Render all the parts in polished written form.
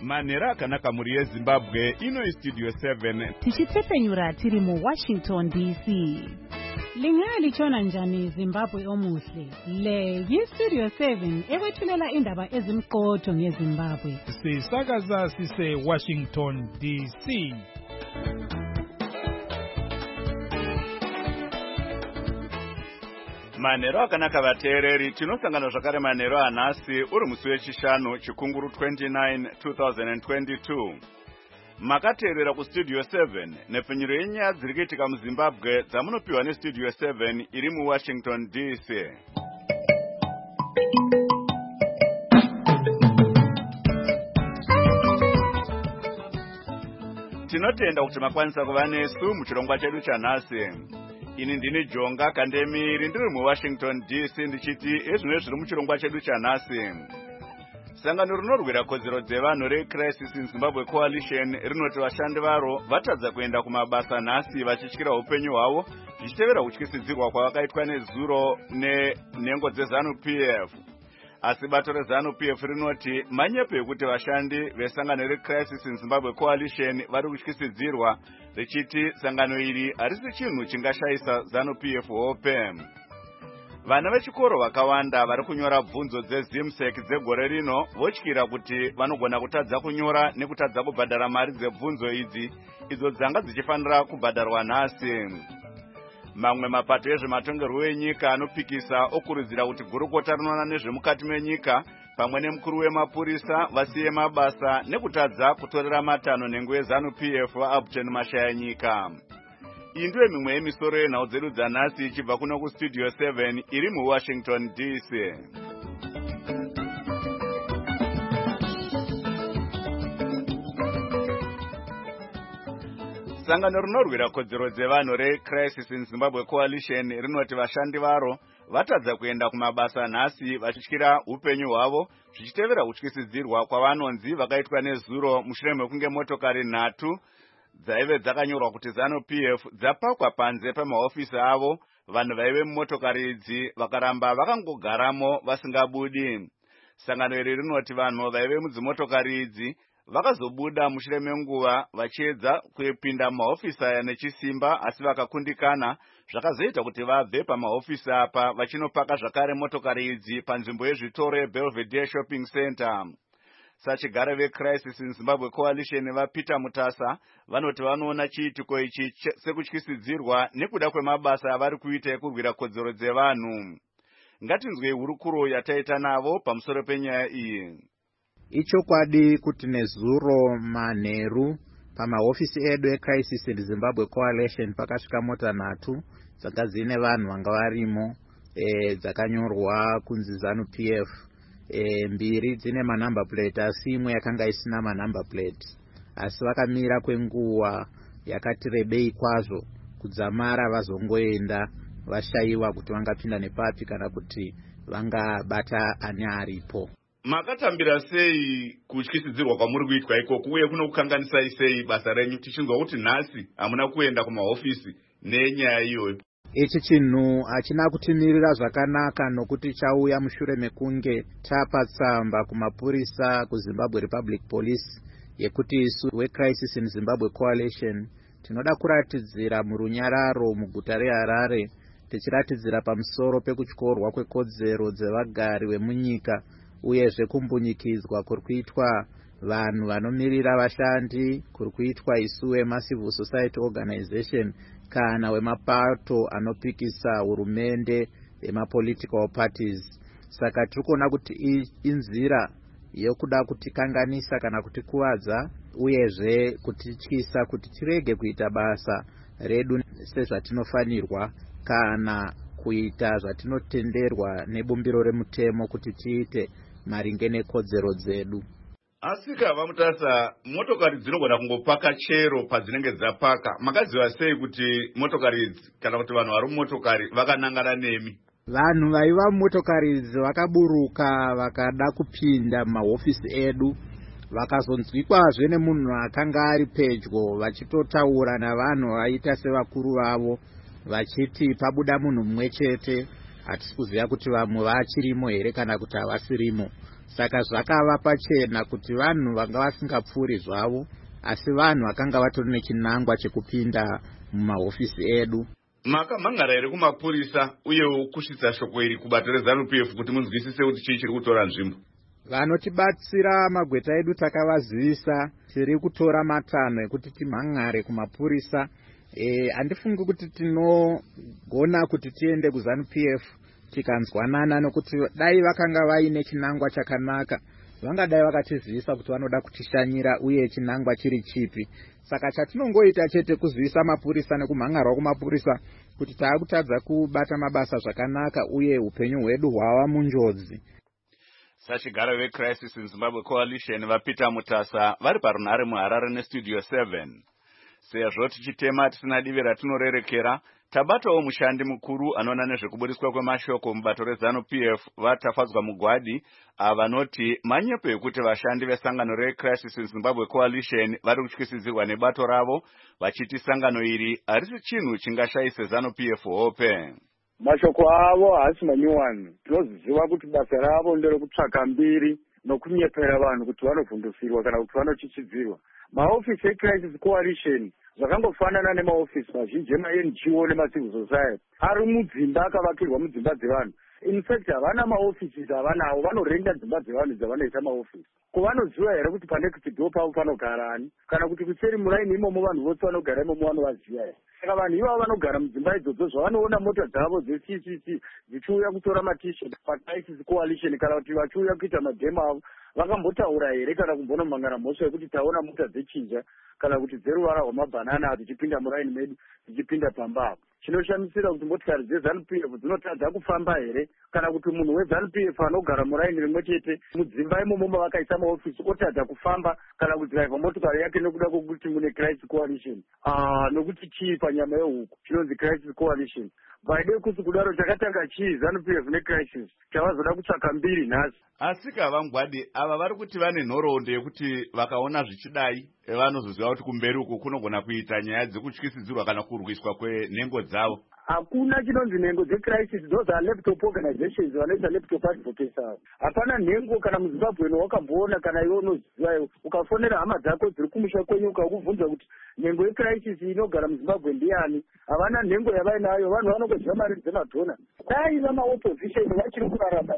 Manhero akanaka muri yeZimbabwe ino Studio 7 tichitsepenyura tiri muWashington DC. Lingalichona njani Zimbabwe omuhle? Le yiStudio 7 ekwethulela indaba ezimqotho ngeZimbabwe. Sisakaza sise Washington DC. Manhero akanaka vateereri, tinosangana zvakare manhero anhasi uri musi wechishanu chikunguru 29 2022. Makateerera kuStudio 7 nepfenyuro yenyaya dziri kuitika muZimbabwe dzamunopiwa neStudio 7 iri muWashington DC. Tinotenda kuti makwanisa kuva nesu muchirongwa chedu chanhasi. Ini ndini Jonga Kandemiri ndiri muWashington DC ndichiti ezvimwe zviri muchirongwa chedu chanhasi. Sangano rinorwira kodzero dzevanhu reCrisis in Zimbabwe Coalition rinoti vashandi varo vatadza kuenda kumabasa nhasi vachityira upenyu hwavo zvichitevera kutyisidzirwa kwavakaitwa nezuro nenhengo dzeZANU-PF. Asi bato reZANU-PF rinoti manyepo ekuti vashandi vesangano reCrisis in Zimbabwe Coalition vari kutyisidzirwa, richiti sangano iri harisi chinhu chingashayisa ZANU-PF hope. Vana vechikoro vakawanda vari kunyora bvunzo dzeZIMSEC dzegore rino votyira kuti vanogona kutadza kunyora nekutadza kubhadhara mari dzebvunzo idzi, idzo dzanga dzichifanira kubhadharwa nhasi. Mamwe mapato ezvematongerwo enyika anopikisa okurudzira kuti gurukota rinoona nezvemukati menyika pamwe nemukuru wemapurisa vasiye mabasa nekutadza kutorera matanho nhengo yeZANU-PF vaApton Mashayanyika. Iyi ndiyo mimwe yemisoro yenhau dzedu dzanhasi ichibva kuno kuStudio 7 iri muWashington DC. Sangano rinorwira kodzero dzevanhu reCrisis in Zimbabwe Coalition rinoti vashandi varo vatadza kuenda kumabasa nhasi vachityira upenyu hwavo zvichitevera kutyisidzirwa kwavanonzi vakaitwa nezuro mushure mekunge motokari 3 dzaive dzakanyorwa kuti ZANU-PF dzapakwa panze pemahofisi avo. Vanhu vaive mumotokari idzi vakaramba vakangogaramo vasingabudi. Sangano iri rinoti vanhu vaive mudzimotokari idzi vakazobuda mushure menguva vachiedza kupinda mumahofisi aya nechisimba, asi vakakundikana zvakazoita kuti vabve pamahofisi apa vachinopaka zvakare motokari idzi panzvimbo yezvitoro yeBelvedere Shopping Center. Sachigare veCrisis in Zimbabwe Coalition vaPeter Mutasa vanoti vanoona chiitiko ichi sekutyisidzirwa nekuda kwemabasa avari kuita ekurwira kodzero dzevanhu. Ngatinzwe hurukuro yataita navo pamusoro penyaya iyi. Ichokwadi kuti nezuro manheru pamahofisi edu eCrisis in Zimbabwe Coalition pakasvika mota 3 dzanga dzine vanhu vanga varimo dzakanyorwa kunzi ZANU-PF. 2 dzine manumber plate asi imwe yakanga isina manumber plate, asi vakamira kwenguva yakati rebei kwazvo kudzamara vazongoenda vashayiwa kuti vangapinda nepapi kana kuti vangabata ani aripo. Makatambira sei kutyisidzirwa kwamuri kuitwa ikoko uye kunokukanganisai sei basa renyu tichinzwa kuti nhasi hamuna kuenda kumahofisi nenyaya iyoyo? Ichi chinhu hachina kutimirira zvakanaka nokuti chauya mushure mekunge tapa tsamba kumapurisa kuZimbabwe Republic Police yekuti isu weCrisis in Zimbabwe Coalition tinoda kuratidzira murunyararo muguta reHarare tichiratidzira pamusoro pekutyorwa kwekodzero dzevagari vemunyika uyezve kumbunyikidzwa kuri kuitwa vanhu vanomirira vashandi, kuri kuitwa isu weMassive Society Organization kana wemapato anopikisa hurumende emapolitical parties. Saka tirikuona kuti inzira yokuda kutikanganisa kana kutikuvadza uyezve kutityisa kuti tirege kuita basa redu sezvatinofanirwa kana kuita zvatinotenderwa nebumbiro remutemo kuti tiite maringe nekodzero dzedu. Asika vamutasa motokari dzinogona kungopaka chero padzinenge dzapaka. Makaziva sei kuti motokari idzi kana kuti vanhu vari mumotokari vakanangana nemi? Vanhu vaiva mumotokari idzi vakaburuka vakada kupinda mumahofisi edu, vakazonzwikwazve nemunhu akanga ari pedyo vachitotaura navanhu vaita sevakuru vavo vachiti pabuda munhu mumwe chete, hatisi kuziva kuti vamwe vachirimo here kana kuti havasirimo. saka zvakava pachena kuti vanhu vanga vasingapfuuri zvavo, asi vanhu vakanga vatori nechinangwa chekupinda mumahofisi edu. Makamhangara here kumapurisa uyewo kusvitsa shoko iri kubato reZANU-PF kuti munzwisise kuti chii chiri kutora nzvimbo? Vanotibatsira magweta edu takavazivisa tiri kutora matanho ekuti timhangare kumapurisa. Handifungi kuti tinogona kuti tiende kuZANU-PF tikanzwanana, nokuti dai vakanga vaine chinangwa chakanaka vangadai vakatizivisa kuti vanoda kutishanyira uye chinangwa chiri chipi. Saka chatinongoita chete kuzivisa mapurisa nekumhangarwa kumapurisa kuti taakutadza kubata mabasa zvakanaka uye upenyu hwedu hwava munjodzi. Sachigara veCrisis in Zimbabwe Coalition vaPeter Mutasa vari parunhare muHarare neStudio 7. Sezvo tichitema tisina divi ratinorerekera, tabatawo mushandi mukuru anoona nezvekubudiswa kwemashoko mubato reZANU-PF vatafadzwa mugwadi, vanoti manyepo ekuti vashandi vesangano reCrisis in Zimbabwe Coalition vari kutyisidzirwa nebato ravo, vachiti sangano iri harisi chinhu chingashayise ZANU-PF hope. Mashoko avo haasi manyuwani. Tinoziva kuti basa ravo nderekutsvaka mbiri nokunyepera vanhu kuti vanovhundusirwa kana kuti vanochichidzirwa. Maofisi eCrisis Coalition zvakangofanana nemaofisi mazhinji ema-NGO nema-civil society ari mudzimba akavakirwa mudzimba dzevanhu. In fact, havana maofisi avanawo, vanorenga dzimba dzevanhu dzavanoita maofisi. Kuvanoziva here kuti panext door pavo panogara ani, kana kuti kuseri muraini imomo vanhu vose vanogara imomo vanovaziva here. Saka vanhu ivavo vanogara mudzimba idzodzo zvavanoona mota dzavo dzeCCC dzichiuya kutora matishet paCrisis Coalition kana kuti vachiuya kuita madhemo avo, vakambotaura here kana kumbonomhangara mhosva yekuti taona mota dzechinja kana kuti dzeruvara rwamabhanana dzichipinda muraini medu dzichipinda pamba apo. Chinoshamisira kuti motikari dzeZANU-PF dzinotadza kufamba here kana kuti munhu weZANU-PF anogara muraini rimwe chete mudzimba imomo mavakaisa maofisi otadza kufamba kana kudhiraivha motikari yake nekuda kwokuti mune Crisis Coalition. Nokuti chii panyama yehuku chinonzi Crisis Coalition. Vaide kuti kudaro chakatanga chii ZANU-PF neCrisis chavazoda kutsvaka mbiri nhasi. Asika vangwadi ava vari kuti vane nhoroondo yekuti vakaona zvichidai vanozoziva kuti kumberi uku kunogona kuita nyaya dzekutyisidzirwa kana kurwiswa kwenhengo dzavo. Hakuna chinonzi nhengo dzeCrisis, those are laptop organizations vanoita laptop advocates avo. Hapana nhengo kana muZimbabwe wakamboona kana iwe unozivayo ukafonera hama dzako dziri kumusha kwenyu ukakubvunza kuti nhengo yeCrisis inogara muZimbabwe ndiani, havana nhengo yavainayo, vanhu vanongoziva mari dzemadhona. Dai vamaopposition vachiri kurarama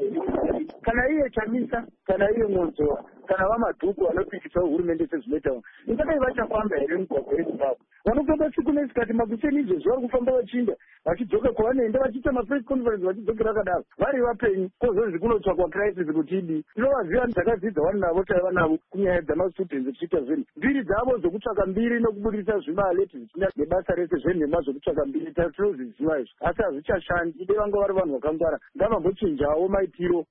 kana iye Chamisa kana iye Monzowa kana vamadhuku vanopikisa hurumende sezvinoitawo, ingadai vachafamba here mugwagwa yeZimbabwe. Vanofamba tsiku nesikati makuseni izvozvo vari kufamba vachinda vachidzoka kwavanoenda vachiita mapress conference vachidzokera kadaro vari vapenyu kozonzi kunotsvakwa Crisis kuti idi. Tinovaziva dzakadzidza vanu navo taiva navo kunyaya dzamastudents tichiita zvinhu mbiri dzavo dzokutsvaka mbiri nokubudisa zvimaleti zvisina nebasa rese zvenhema zvokutsvaka mbiri tinozviziva izvo, asi hazvichashandi. Ide vanga vari vanhu vakangwara, ngavambochinjawo maitiro.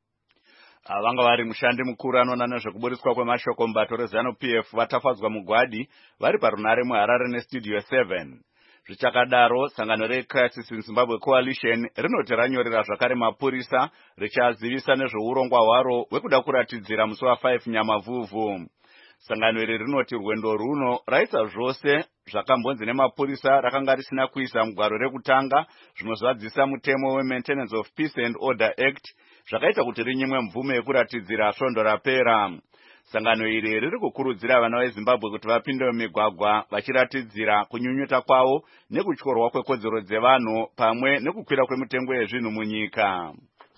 Vanga vari mushandi mukuru anoona nezvekubudiswa kwemashoko mubato reZANU-PF vatafadzwa mugwadi vari parunhare muHarare neStudio 7. Zvichakadaro, sangano reCrisis in Zimbabwe Coalition rinoti ranyorera zvakare mapurisa richazivisa nezveurongwa hwaro hwekuda kuratidzira musi wa5 Nyamavhuvhu. Sangano iri rinoti rwendo runo raisa zvose zvakambonzi nemapurisa rakanga risina kuisa mugwaro rekutanga zvinozadzisa mutemo weMaintenance of Peace and Order Act, zvakaita kuti rinyimwe mvume yekuratidzira svondo rapera. Sangano iri riri kukurudzira vana veZimbabwe kuti vapinde mumigwagwa vachiratidzira kunyunyuta kwavo nekutyorwa kwekodzero dzevanhu pamwe nekukwira kwemitengo yezvinhu munyika.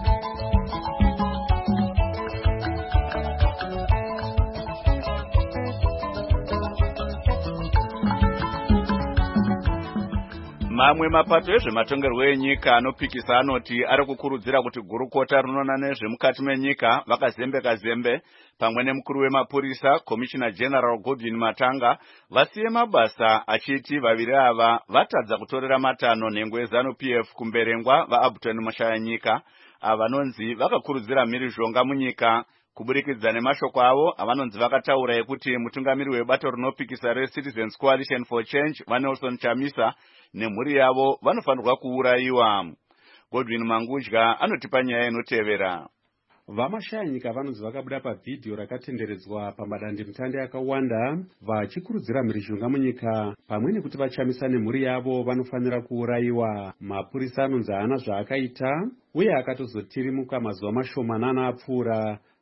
Mamwe mapato ezvematongerwo enyika anopikisa anoti ari kukurudzira kuti gurukota rinoona nezvemukati menyika vakazembeka zembe pamwe nemukuru wemapurisa Commissioner General Godwin Matanga vasiye mabasa, achiti vaviri ava vatadza kutorera matanho nhengo yeZANU-PF kumberengwa vaAbton Mushayanyika avanonzi vakakurudzira mhirizhonga munyika kuburikidza nemashoko avo avanonzi vakataura ekuti mutungamiri webato rinopikisa reCitizens Coalition for Change vaNelson Chamisa nemhuri yavo vanofanirwa kuurayiwa. Godwin Mangudya anotipa nyaya inotevera. VaMashayanyika vanonzi vakabuda pavhidhiyo rakatenderedzwa pamadandemutande akawanda vachikurudzira mhirizhonga munyika pamwe nekuti vaChamisa nemhuri yavo vanofanira kuurayiwa. Mapurisa anonzi haana zvaakaita uye akatozotirimuka mazuva mashomanana apfuura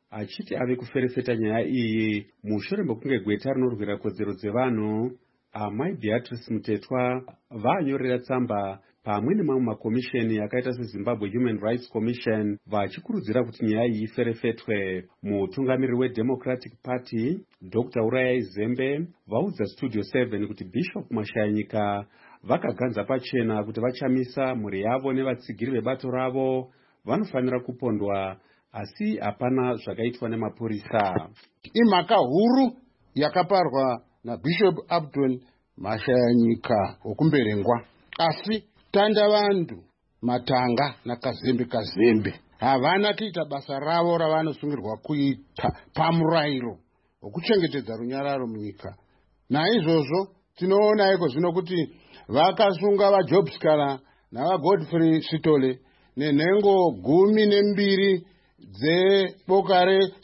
achiti ave kuferefeta nyaya iyi mushure mekunge gweta rinorwira kodzero dzevanhu amai Beatrice Mutetwa vaanyorera tsamba pamwe nemamwe makomisheni akaita seZimbabwe Human Rights Commission vachikurudzira kuti nyaya iyi iferefetwe. Mutungamiriri weDemocratic Party Dr. Urayai Zembe vaudza Studio 7 kuti Bishop Mashayanyika vakaganza pachena kuti vachamisa mhuri yavo nevatsigiri vebato ravo vanofanira kupondwa, asi hapana zvakaitwa nemapurisa. Imhaka huru yakaparwa naBishop Abdul Mashayanyika wokumberengwa, asi Tandavandu, Matanga naKazembe havana kuita basa ravo ravanosungirwa kuita pamurayiro wokuchengetedza runyararo munyika. Naizvozvo tinoona iko zvino kuti vakasunga vaJob Skala navaGodfrey Sitole nenhengo 12 dzeboka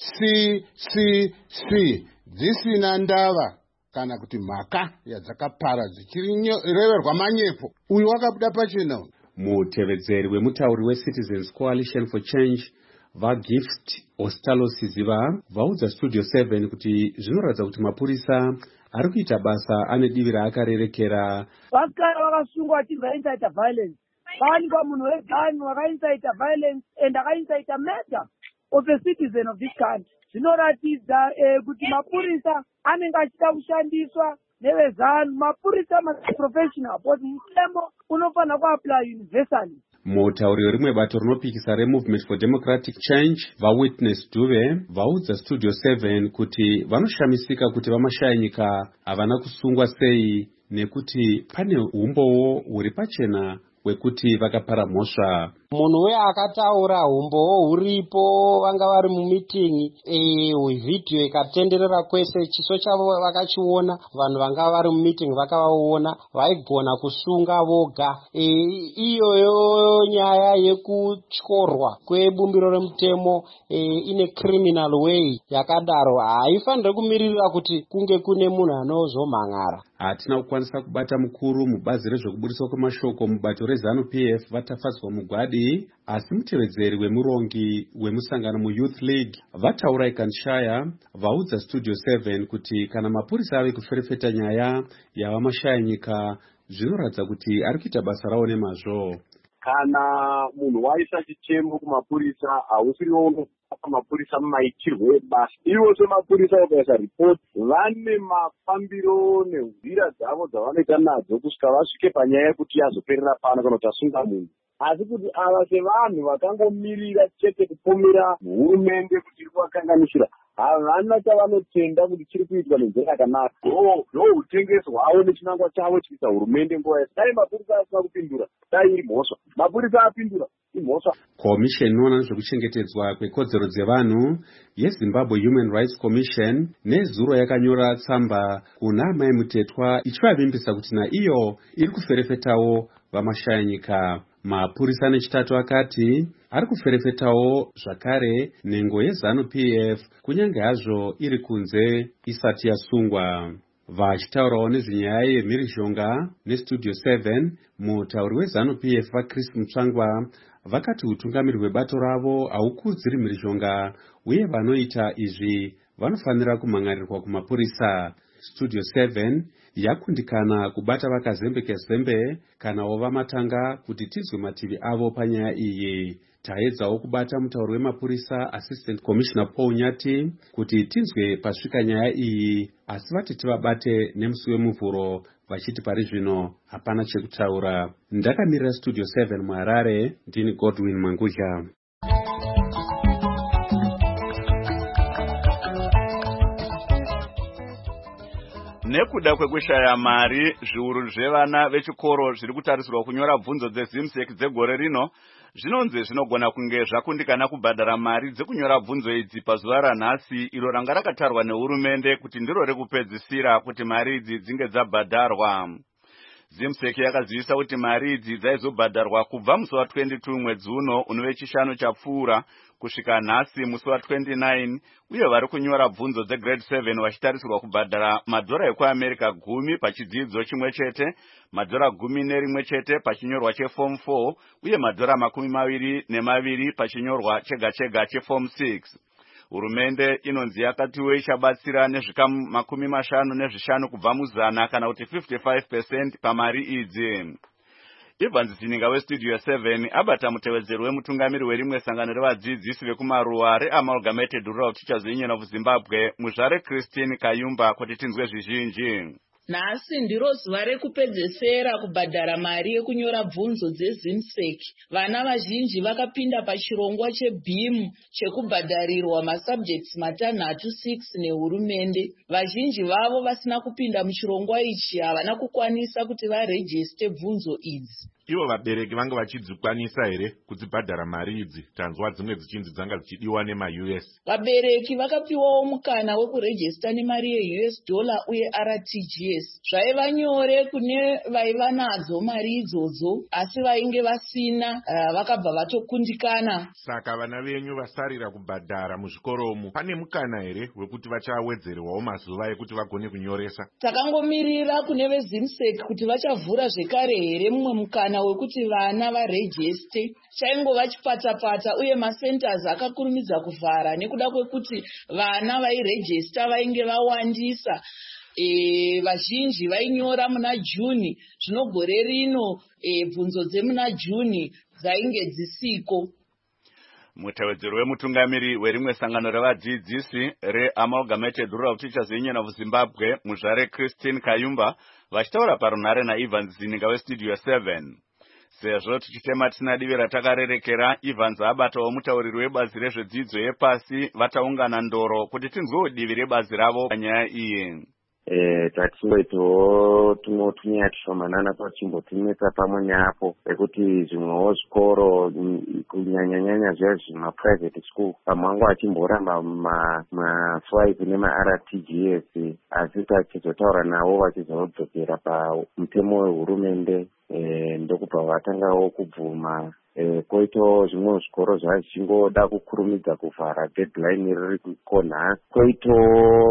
reCCC dzisina ndava kana kuti mhaka yadzakapara dzichireverwa manyepo. Uyu wakabuda pachena. Mutevedzeri wemutauri weCitizens Coalition for Change vaGift Ostalosiziva vaudza Studio 7 kuti zvinoratidza kuti mapurisa ari kuita basa ane divi raakarerekera. Vakara vakasungwa vachibva incite violence, vawanikwa munhu wegani wakaincite violence and akaincite murder of a citizen of this country. Zvinoratidza kuti mapurisa anenge achida kushandiswa nevezanu. Mapurisa professional but mutemo unofanira kuapply universally. Mutauri werimwe bato rinopikisa reMovement for Democratic Change vaWitness Duve vaudza Studio 7 kuti vanoshamisika kuti vaMashayanyika havana kusungwa sei nekuti pane umbowo huri pachena wekuti vakapara mhosva. Munhu weakataura umbowo huripo, vanga vari mumitingi, vhidhiyo ikatenderera kwese, chiso chavo vakachiona, vanhu vanga vari mumitingi vakavaona, vaigona kusunga voga. Iyoyo nyaya yekutyorwa kwebumbiro remutemo ine criminal way yakadaro haifaniri kumirira kuti kunge kune munhu anozomhangara. Hatina kukwanisa kubata mukuru mubazi rezvekubudiswa kwemashoko mubato reZANU-PF vatafadzwa mugwadi, asi mutevedzeri wemurongi wemusangano muYouth League vataura ikanshaya vaudza Studio 7 kuti kana mapurisa ave kuferefeta nyaya yavaMashayanyika zvinoratidza kuti ari kuita basa rawo nemazvo. Kana munhu waisa chichemo kumapurisa hausiriwo unopa mapurisa mumaitirwo ebasa. Ivo semapurisa ukaisa ripoti vane mafambiro nenzira dzavo dzavanoita nadzo kusvika vasvike panyaya yekuti yazoperera pano kana kuti asunga munhu. Asi kuti ava sevanhu vakangomirira chete kupomera hurumende kuti iri kuvakanganisira, havana chavanotenda kuti chiri kuitwa nenzira yakanaka. Ndoutengesi hwavo nechinangwa chavo chiita hurumende nguva yese. Dai mapurisa asina kupindura, dai iri mhosva. Mapurisa apindura, imhosva. Komisheni inoona nezvekuchengetedzwa kwekodzero dzevanhu yeZimbabwe Human Rights Commission nezuro yakanyora tsamba kuna amai Mutetwa ichivavimbisa kuti naiyo iri kuferefetawo vaMashayanyika. Mapurisa nechitatu akati ari kuferefetawo zvakare nhengo yeZANU-PF kunyange hazvo iri kunze isati yasungwa. Vachitaurawo nezvenyaya yemhirizhonga neStudio 7, mutauri weZANU-PF vaChris Mutsvangwa vakati utungamiri hwebato ravo haukudziri mhirizhonga uye vanoita izvi vanofanira kumhangarirwa kumapurisa. Studio 7 yakundikana kubata vaKazembe kanawo vaMatanga kuti tinzwe mativi avo panyaya iyi. Taedzawo kubata mutauri wemapurisa Assistant Commissioner Paul Nyati kuti tinzwe pasvika nyaya iyi, asi vati tivabate nemusi wemuvhuro vachiti pari zvino hapana chekutaura. Ndakamirira Studio 7 muHarare, ndini Godwin Mangudya. Nekuda kwekushaya mari, zviuru zvevana vechikoro zviri kutarisirwa kunyora bvunzo dzeZIMSEC dzegore rino zvinonzi zvinogona kunge zvakundikana kubhadhara mari dzekunyora bvunzo idzi pazuva ranhasi, iro ranga rakatarwa nehurumende kuti ndiro rekupedzisira kuti mari idzi dzinge dzabhadharwa. ZIMSEC yakazivisa kuti mari idzi dzaizobhadharwa kubva musi wa22 mwedzi uno unove chishanu chapfuura kusvika nhasi musi wa29, uye vari kunyora bvunzo dzegrade 7 vachitarisirwa kubhadhara madhora ekuAmerica 10 pachidzidzo chimwe chete, madhora 11 chete pachinyorwa cheform 4, uye madhora 22 pachinyorwa chega chega cheform 6. Hurumende inonzi yakatiwe ichabatsira nezvikamu 50 kubva muzana kana kuti 55% pamari idzi. Evans Zininga weStudio 7 abata mutevedzeri wemutungamiri werimwe sangano revadzidzisi vekumaruwa reAmalgamated Rural Teachers Union of Zimbabwe muzvare Christine Kayumba kuti tinzwe zvizhinji. Nhasi ndiro zuva rekupedzesera kubhadhara mari yekunyora bvunzo dzeZIMSEC. Vana vazhinji vakapinda pachirongwa cheBEAM chekubhadharirwa masubjects 6 nehurumende. Vazhinji vavo vasina kupinda muchirongwa ichi havana kukwanisa kuti varejiste bvunzo idzi. Ivo vabereki vanga vachidzikwanisa here kudzibhadhara mari idzi? Tanzwa dzimwe dzichinzi dzanga dzichidiwa nema-US. Vabereki vakapiwawo mukana wekurejista nemari ye$US uye RTGS. Zvaiva nyore kune vaiva nadzo mari idzodzo, asi vainge vasina vakabva vatokundikana. Saka vana venyu vasarira kubhadhara muzvikoromo, pane mukana here wekuti vachawedzerwawo mazuva ekuti vagone kunyoresa? Takangomirira kune veZIMSEC kuti vachavhura zvekare here mumwe mukana wekuti vana varejiste. Chaingova chipatapata uye masenters akakurumidza kuvhara nekuda kwekuti vana vairejista vainge vawandisa. Vazhinji vainyora muna Juni, zvino gore rino bvunzo dzemuna Juni dzainge dzisiko. Mutevedzeri wemutungamiri werimwe sangano revadzidzisi reAmalgamated Rural Teachers Union of Zimbabwe muzvare Christine Kayumba vachitaura parunhare naEvans Zininga weStudio 7. Sezvo tichitema tisina divi ratakarerekera, Evans abatawo mutauriri webazi rezvedzidzo yepasi vataungana ndoro kuti tinzwewo divi rebazi ravo panyaya iyi. Tatingoitawo tunotunya tushomanana pachimbotinetsa pamwe neapo ekuti zvimwewo zvikoro kunyanyanyanya zviya zvemaprivate school pamwe wangu achimboramba ma5 nema-RTGS, asi tachizotaura navo vachizodzokera pamutemo wehurumende ndokubva vatangawo kubvuma. Koitawo zvimwe zvikoro zvazvingoda kukurumidza kuvhara, deadline riri kukonha. Koitawo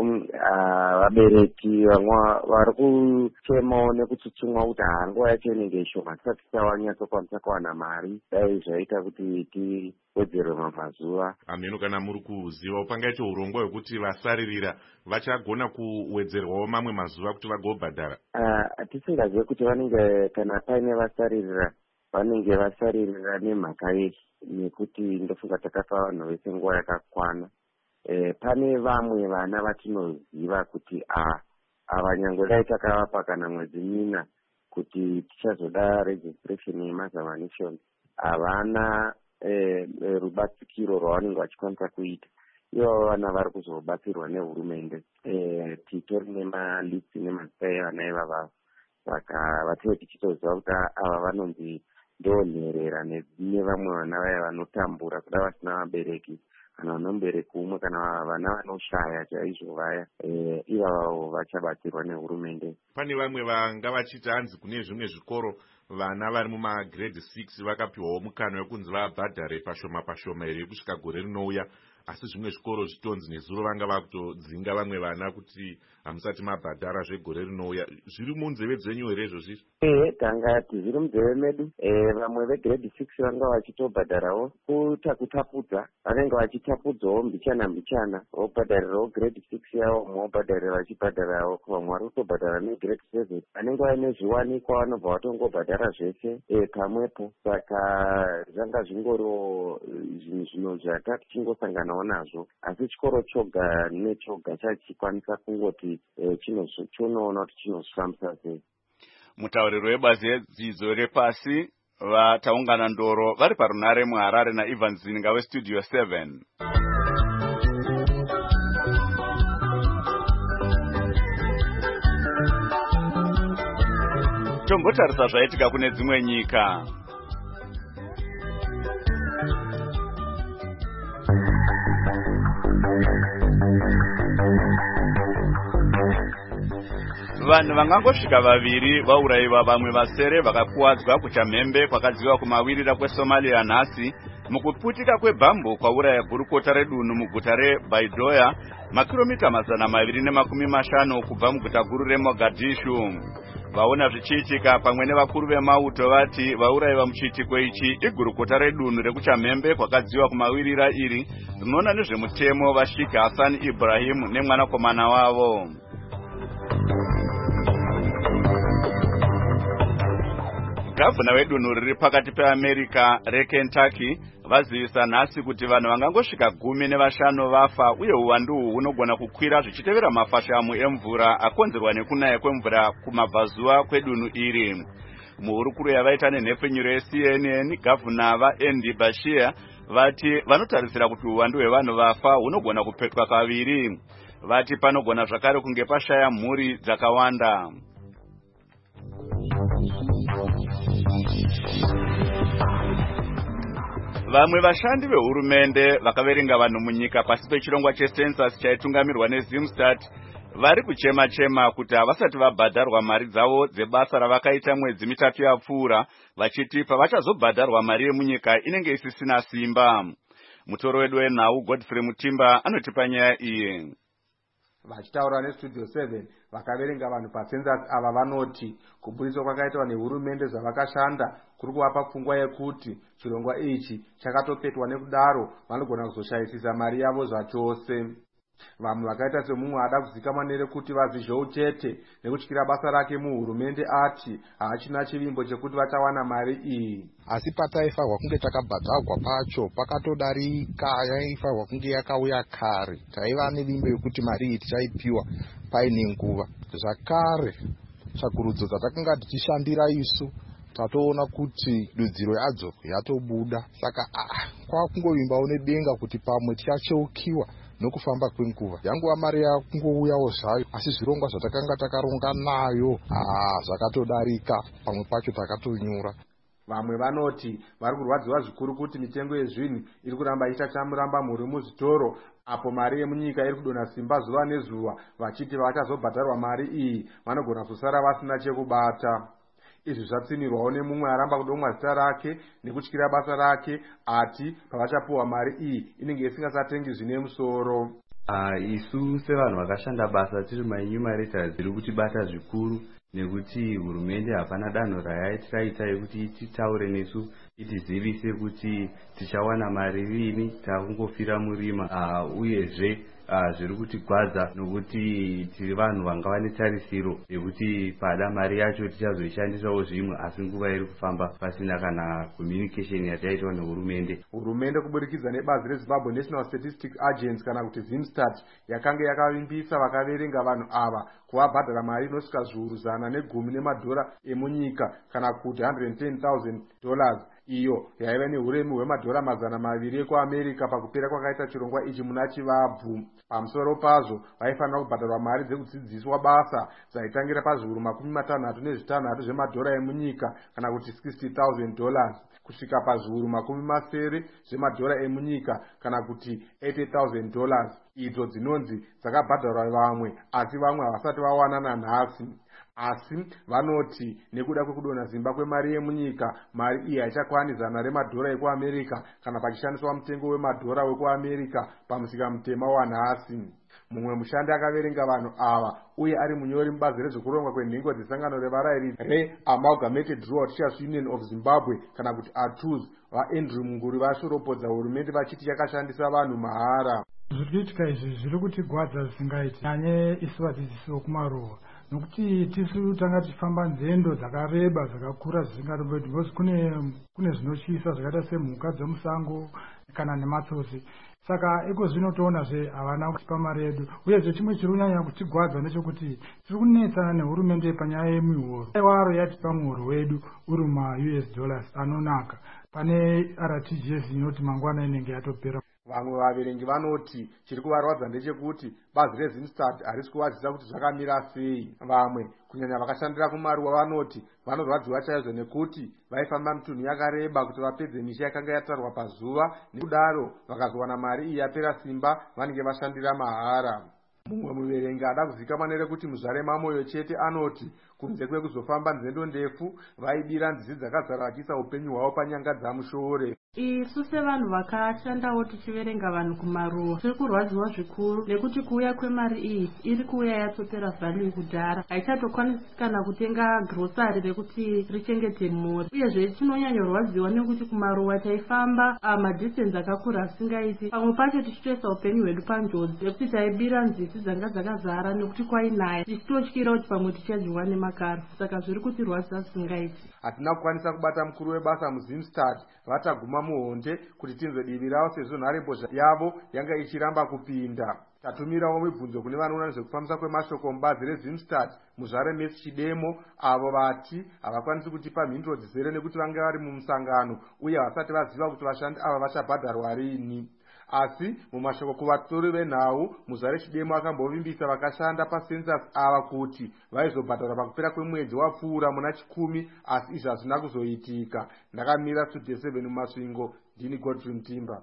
vabereki vamwe vari kuchemawo nekutsutsumwa kuti nguva yacho inenge ishoma tisati tawanyatsokwanisa kuwana mari, dai zvaita kuti tiwedzerwe mazuva. Ameno, kana muri kuziva pangaita urongwa hwekuti vasaririra vachagona kuwedzerwawo mamwe mazuva kuti vagobhadhara? Tisingazive kuti vanenge, kana paine vasaririra vanenge vasaririra nemhaka nekuti ndofunga takapa vanhu vese nguva yakakwana. Pane vamwe vana vatinoziva kuti ava nyangwe dai takavapa kana mwedzi 4 kuti tichazoda registration yemazamanishoni, havana rubatsikiro rwavanenge vachikwanisa kuita. Ivo vana vari kuzobatsirwa nehurumende. Titori nemalist nemazita evana ivava, saka vatinenge tichitoziva kuti ava vanonzi ndonherera nevamwe vana vaya vanotambura kuda vasina vabereki, kana vanomubereki umwe, kana vana vanoshaya chaizvo vaya, ivavo vachabatsirwa nehurumende. Pane vamwe vanga vachiti hanzi kune zvimwe zvikoro vana vari mumagrade 6 vakapiwawo mukana wekunzi vabhadhare pashoma pashoma here kusvika gore rinouya, asi zvimwe zvikoro zvitonzi nezuro vanga vakutodzinga vamwe vana kuti hamusati mabhadhara zvegore rinouya. Zviri munzeve dzenyu here izvozvi? Tangati zviri munzeve medu. Vamwe vegrade 6 vanga vachitobhadharawo kutapudza, vanenge vachitapudzawo mbichana vobhadharirawo grade 6 yavo, vobhadharira vachibhadharawo, vamwe vari kutobhadhara negrade 7 vanenge vaine zviwanikwa vanobva vatongobhadhara zvese pamwepo. Saka zvanga zvingoriwo zvinhu zvatati chingosanganawo nazvo, asi chikoro choga nechoga chachikwanisa kungoti chinoona kuti chinozvifambisa sei. Mutauriri webazi redzidzo repasi vataungana ndoro vari parunhare muHarare naEvans Zininga weStudio 7. Tombotarisa zvaitika kune dzimwe nyika. Vanhu vangangosvika 2 vaurayiwa, vamwe vasere vakakuwadzwa kuchamhembe kwakadziwa kumawirira kweSomalia nhasi mukuputika kwebhambu kwauraya gurukota redunhu muguta reBaidoa, makiromita 250 kubva muguta guru reMogadishu. vaona zvichiitika pamwe nevakuru vemauto vati vaurayiwa muchiitiko ichi igurukota redunhu rekuchamhembe kwakadziwa kumawirira iri rinoona nezvemutemo vasvika Hassan Ibrahim nemwanakomana wavo. Gavana wedunhu riri pakati peAmerica reKentucky vazivisa nhasi kuti vanhu vangangosvika 15 vafa uye uwandu uhu hunogona kukwira zvichitevera mafashamu emvura akonzerwa nekunaya kwemvura kumabvazuva kwedunhu iri. Muhurukuro yavaita nenhepfenyuro yeCNN, gavana vaAndy Beshear vati vanotarisira kuti uwandu hwevanhu vafa hunogona kupetwa kaviri. Vati panogona zvakare kunge pashaya mhuri dzakawanda. Vamwe vashandi vehurumende vakaverenga vanhu munyika pasi pechirongwa checensus chaitungamirwa neZimstat vari kuchema-chema kuti havasati vabhadharwa mari dzavo dzebasa ravakaita mwedzi mitatu yapfuura, vachiti pavachazobhadharwa mari yemunyika inenge isisina simba. Mutoro wedu wenhau Godfrey Mutimba anotipa nyaya iyi. Vachitaura neStudio 7 vakaverenga vanhu pacensus ava vanoti kuburiswa kwakaitwa nehurumende zvavakashanda kuri kuvapa pfungwa yekuti chirongwa ichi chakatopetwa nekudaro vanogona kuzoshayisisa mari yavo zvachose. Vamwe vakaita semumwe ada kuzikamwa nerekuti vazvizhou chete nekutyira basa rake muhurumende ati haachina chivimbo chekuti vachawana mari iyi. Asi pataifanirwa kunge takabhadharwa pacho pakatodarika, yaifanirwa kunge yakauya kare. Taiva nevimbo yekuti mari iyi tichaipiwa paine nguva. Zvakare tsvakurudzo dzatakanga tichishandira isu tatoona kuti dudziro yadzo yatobuda. Saka kwakungovimbawo nedenga kuti pamwe tichacheukiwa nokufamba kwenguva. Yanguva mari yakungouyawo zvayo, asi zvirongwa zvatakanga takaronga nayo zvakatodarika, pamwe pacho takatonyura. Vamwe vanoti vari kurwadziwa zvikuru kuti mitengo yezvinhu iri kuramba ichachamuramba mhuri muzvitoro, apo mari yemunyika iri kudonha simba zuva nezuva, vachiti vachazobhadharwa mari iyi vanogona kusara vasina chekubata. Izvi zvatsinirwawo nemumwe aramba kudomwa zita rake nekutyira basa rake, ati pavachapuwa mari iyi inenge isingasatengi zvine musoro. Isu sevanhu vakashanda basa tiri mainumerators zviri kutibata zvikuru, nekuti hurumende hapana danho rayaita yekuti titaure nesu itizivise kuti tichawana mari rini, takungofira murima. Uyezve zviri kutigwadza nokuti tiri vanhu vanga vane tarisiro yekuti pada mari yacho tichazoishandisawo zvimwe, asi nguva iri kufamba pasina kana communication yataitwa nehurumende. Hurumende kuburikidza nebazi reZimbabwe National Statistics Agency kana kuti Zimstat yakanga yakavimbisa vakaverenga vanhu ava kuvabhadhara mari inosvika zviuru $110 emunyika kana kuti $110,000, iyo yaiva nehuremu hwemadhora $200 ekuAmerica pakupera kwakaita chirongwa ichi muna Chivabvu. Pamusoro pazvo vaifanira kubhadharwa mari dzekudzidziswa basa dzaitangira pazviuru $66 zvemadhora emunyika kana kuti $60,000 kusvika pazviuru $70 emunyika kana kuti $80,000. Idzo dzinonzi dzakabhadharwa vamwe, asi vamwe havasati vawana nanhasi. Asi vanoti nekuda kwekudonha simba kwemari yemunyika, mari iyi haichakwana $100 ekuAmerica kana pachishandiswa mutengo wemadhora wekuAmerica pamusika mutema wanhasi. Mumwe mushandi akaverenga vanhu ava uye ari munyori mubazi rezvekurongwa kwenhengo dzesangano revarayiri reAmalgamated Rural Teachers Union of Zimbabwe kana kuti ATUZ, vaAndrew Munguri vashoropodza hurumende vachiti yakashandisa vanhu mahara. Zvirikuitika izvi zviri kutigwadza zvisingaiti nyanye isu vadzidzisi vokumaruwa, nokuti tisu tanga tichifamba nzendo dzakareba dzakakura zvisingatomboiti, because kune zvinotyisa zvakaita semhuka dzemusango kana nematsotsi. Saka iko zvino toonazve havana kutipa mari yedu. Uyezve chimwe chiri kunyanya kutigwadza ndechekuti tiri kunetsana nehurumende panyaya yemihoro. Waro yatipa muhoro wedu uri $US anonaka pane RTGS inoti mangwana inenge yatopera. Vamwe vaverengi vanoti chiri kuvarwadza ndechekuti bazi reZimstat harisi kuvadzisa kuti zvakamira sei. Vamwe kunyanya vakashandira kumaruwa vanoti vanorwadziwa chaizvo nekuti vaifamba mitunhu yakareba kuti vapedze misha yakanga yatarwa pazuva, nekudaro vakazowana mari iyi yapera simba vanenge vashandira mahara. Mumwe muverengi ada kuzikamwa nerekuti muzvare mamoyo chete anoti kunze kwekuzofamba nzendo ndefu vaibira nzizi dzakazara vachiisa upenyu hwavo panyanga dzamushore. isu sevanhu vakashandawo tichiverenga vanhu kumaruwa tiri kurwadziwa zvikuru nekuti kuuya kwemari iyi iri kuuya yatsopera vhalue kudhara, haichatokwanisi kana kutenga grosari rekuti richengete mhuri. Uyezve tinonyanyorwadziwa nekuti kumaruwa taifamba madhistensi akakura asingaiti, pamwe pacho tichitoisa upenyu hwedu panjodzi yekuti taibira nzizi dzanga dzakazara nekuti kwainaya, tichitotyira kuti pamwe tichadyiwa nemakaro. Saka zviri kutirwadzisa zvisingaiti. Hatina kukwanisa kubata mukuru webasa muZimstad vataguma muhonde kuti tinzwe divi ravo sezvo nharembozha yavo yanga ichiramba kupinda. Tatumirawo mibvunzo kune vanoona nezvekufambisa kwemashoko mubazi reZimstad muzvare Messi Chidemo, avo vati havakwanisi kutipa mhinduro dzizere nekuti vanga vari mumusangano uye vasati vaziva kuti vashandi ava vachabhadharwa rini. Asi mumashoko kuvatori venhau, muzvare Chidemo akambovimbisa vakashanda pacensus ava kuti vaizobhadharwa pakupera kwemwedzi wapfuura muna 10, asi izvi hazvina kuzoitika. Ndakamira Studio 7 mumasvingo, ndini Godfrey Mtimba.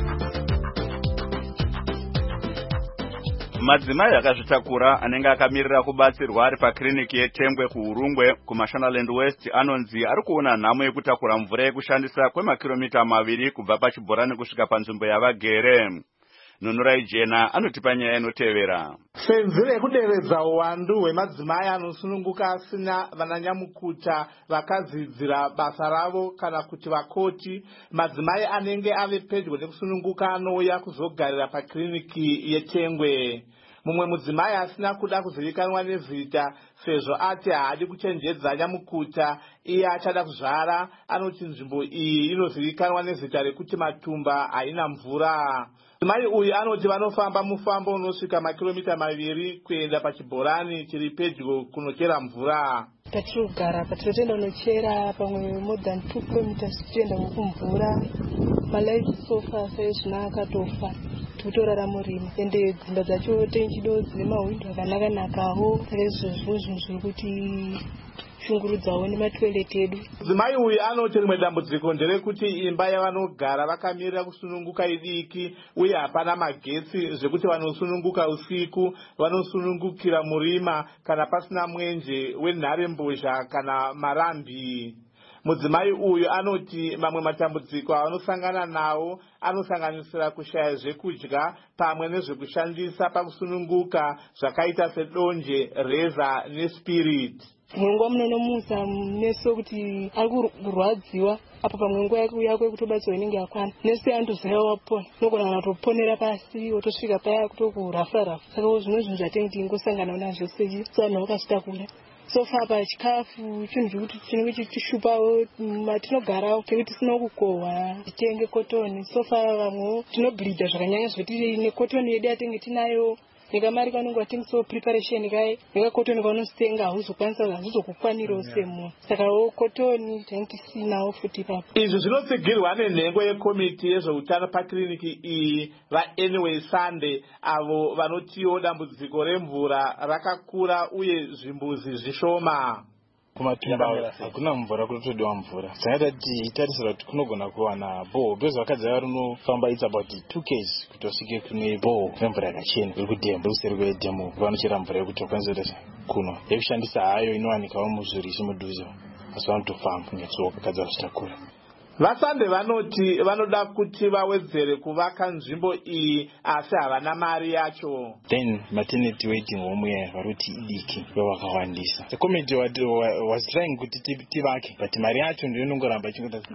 Madzimai akazvitakura anenge akamirira kubatsirwa ari pakiriniki yeTengwe kuUrungwe kuMashonaland West anonzi ari kuona nhamo yekutakura mvura yekushandisa kwemakiromita 2 kubva pachibhorani kusvika panzvimbo yavagere. Nunurai Jena anotipa nyaya inotevera. Senzero yekuderedza uwandu hwemadzimai anosununguka asina vananyamukuta vakadzidzira basa ravo kana kuti vakoti, madzimai anenge ave pedyo nekusununguka anouya kuzogarira pakiriniki yeTengwe. Mumwe mudzimai asina kuda kuzivikanwa nezita sezvo ati haadi kuchenjedza nyamukuta iye achada kuzvara, anoti nzvimbo iyi inozivikanwa nezita rekuti Matumba haina mvura. Mudzimai uyu anoti vanofamba mufambo unosvika makiromita 2 kuenda pachibhorani chiri pedyo kunochera mvura. Patirogara patirotenda kunochera pamwe more than 2 kilometers tichienda kumvura. Malaivi sofa saizvina akatofa titorara murima ende dzimba dzacho tenchido dzine mahwindo akanaka-nakawo. Saka izvozvo zvinhu zviri kuti shungurudzawo nematoileti edu. Mudzimai uyu anoti rimwe dambudziko nderekuti imba yavanogara vakamirira kusununguka idiki uye hapana magetsi zvekuti vanosununguka usiku vanosunungukira murima kana pasina mwenje wenharembozha kana marambi. Mudzimai uyu anoti mamwe matambudziko avanosangana nawo anosanganisira kushaya zvekudya pamwe nezvekushandisa pakusununguka zvakaita sedonje, reza nespirit. Mwenguva munonomusa meso kuti ari kurwadziwa apo pamwe nguva yako yekutobatsirwa inenge yakwana. Nesi andoziva wapona, unogona kutoponera pasi wotosvika paya kutokurafarafa. Saka zvimwe zvinhu zvatinenge tingosangana nazvo sevanhu vakazvitakura. Sofa apa chikafu chinhu chekuti chinenge chichishupawo matinogarawo tekuti tisina kukohwa titenge kotoni. Sofa vamwewo tinobhilidha zvakanyanya zvekuti nekotoni yedu yatenge tinayo nekamari kanenge watengesawo preparation kai nekakotoni kaunositenga hazvizokukwanirawo semunhu. Sakawo kotoni tange tisinawo futi ipapo. Izvi zvinotsigirwa nenhengo yekomiti yezveutano pakiriniki iyi vaAnyway Sunday, avo vanotiwo dambudziko remvura rakakura uye zvimbuzi zvishoma. Kumatumba hakuna mvura, kutotodiwa mvura. Saka tatarisira kuti kunogona kuwana boho because vakadzaya rinofamba it's about 2 km kutosvike kune boho nemvura yakachena iri kudhemu kuseri kwedhemu vanochera mvura yekuti vakwanisa kunwa yekushandisa hayo inowanikawo muzvirishi mudhuze, asi vanotofamba netsoka kadzara zvitakura. VaSunday vanoti vanoda kuti vawedzere kuvaka nzvimbo iyi asi havana mari yacho. Then maternity waiting home ye varuti idiki vavakawandisa. The committee was trying kuti tivake but mari yacho ndiyo inongoramba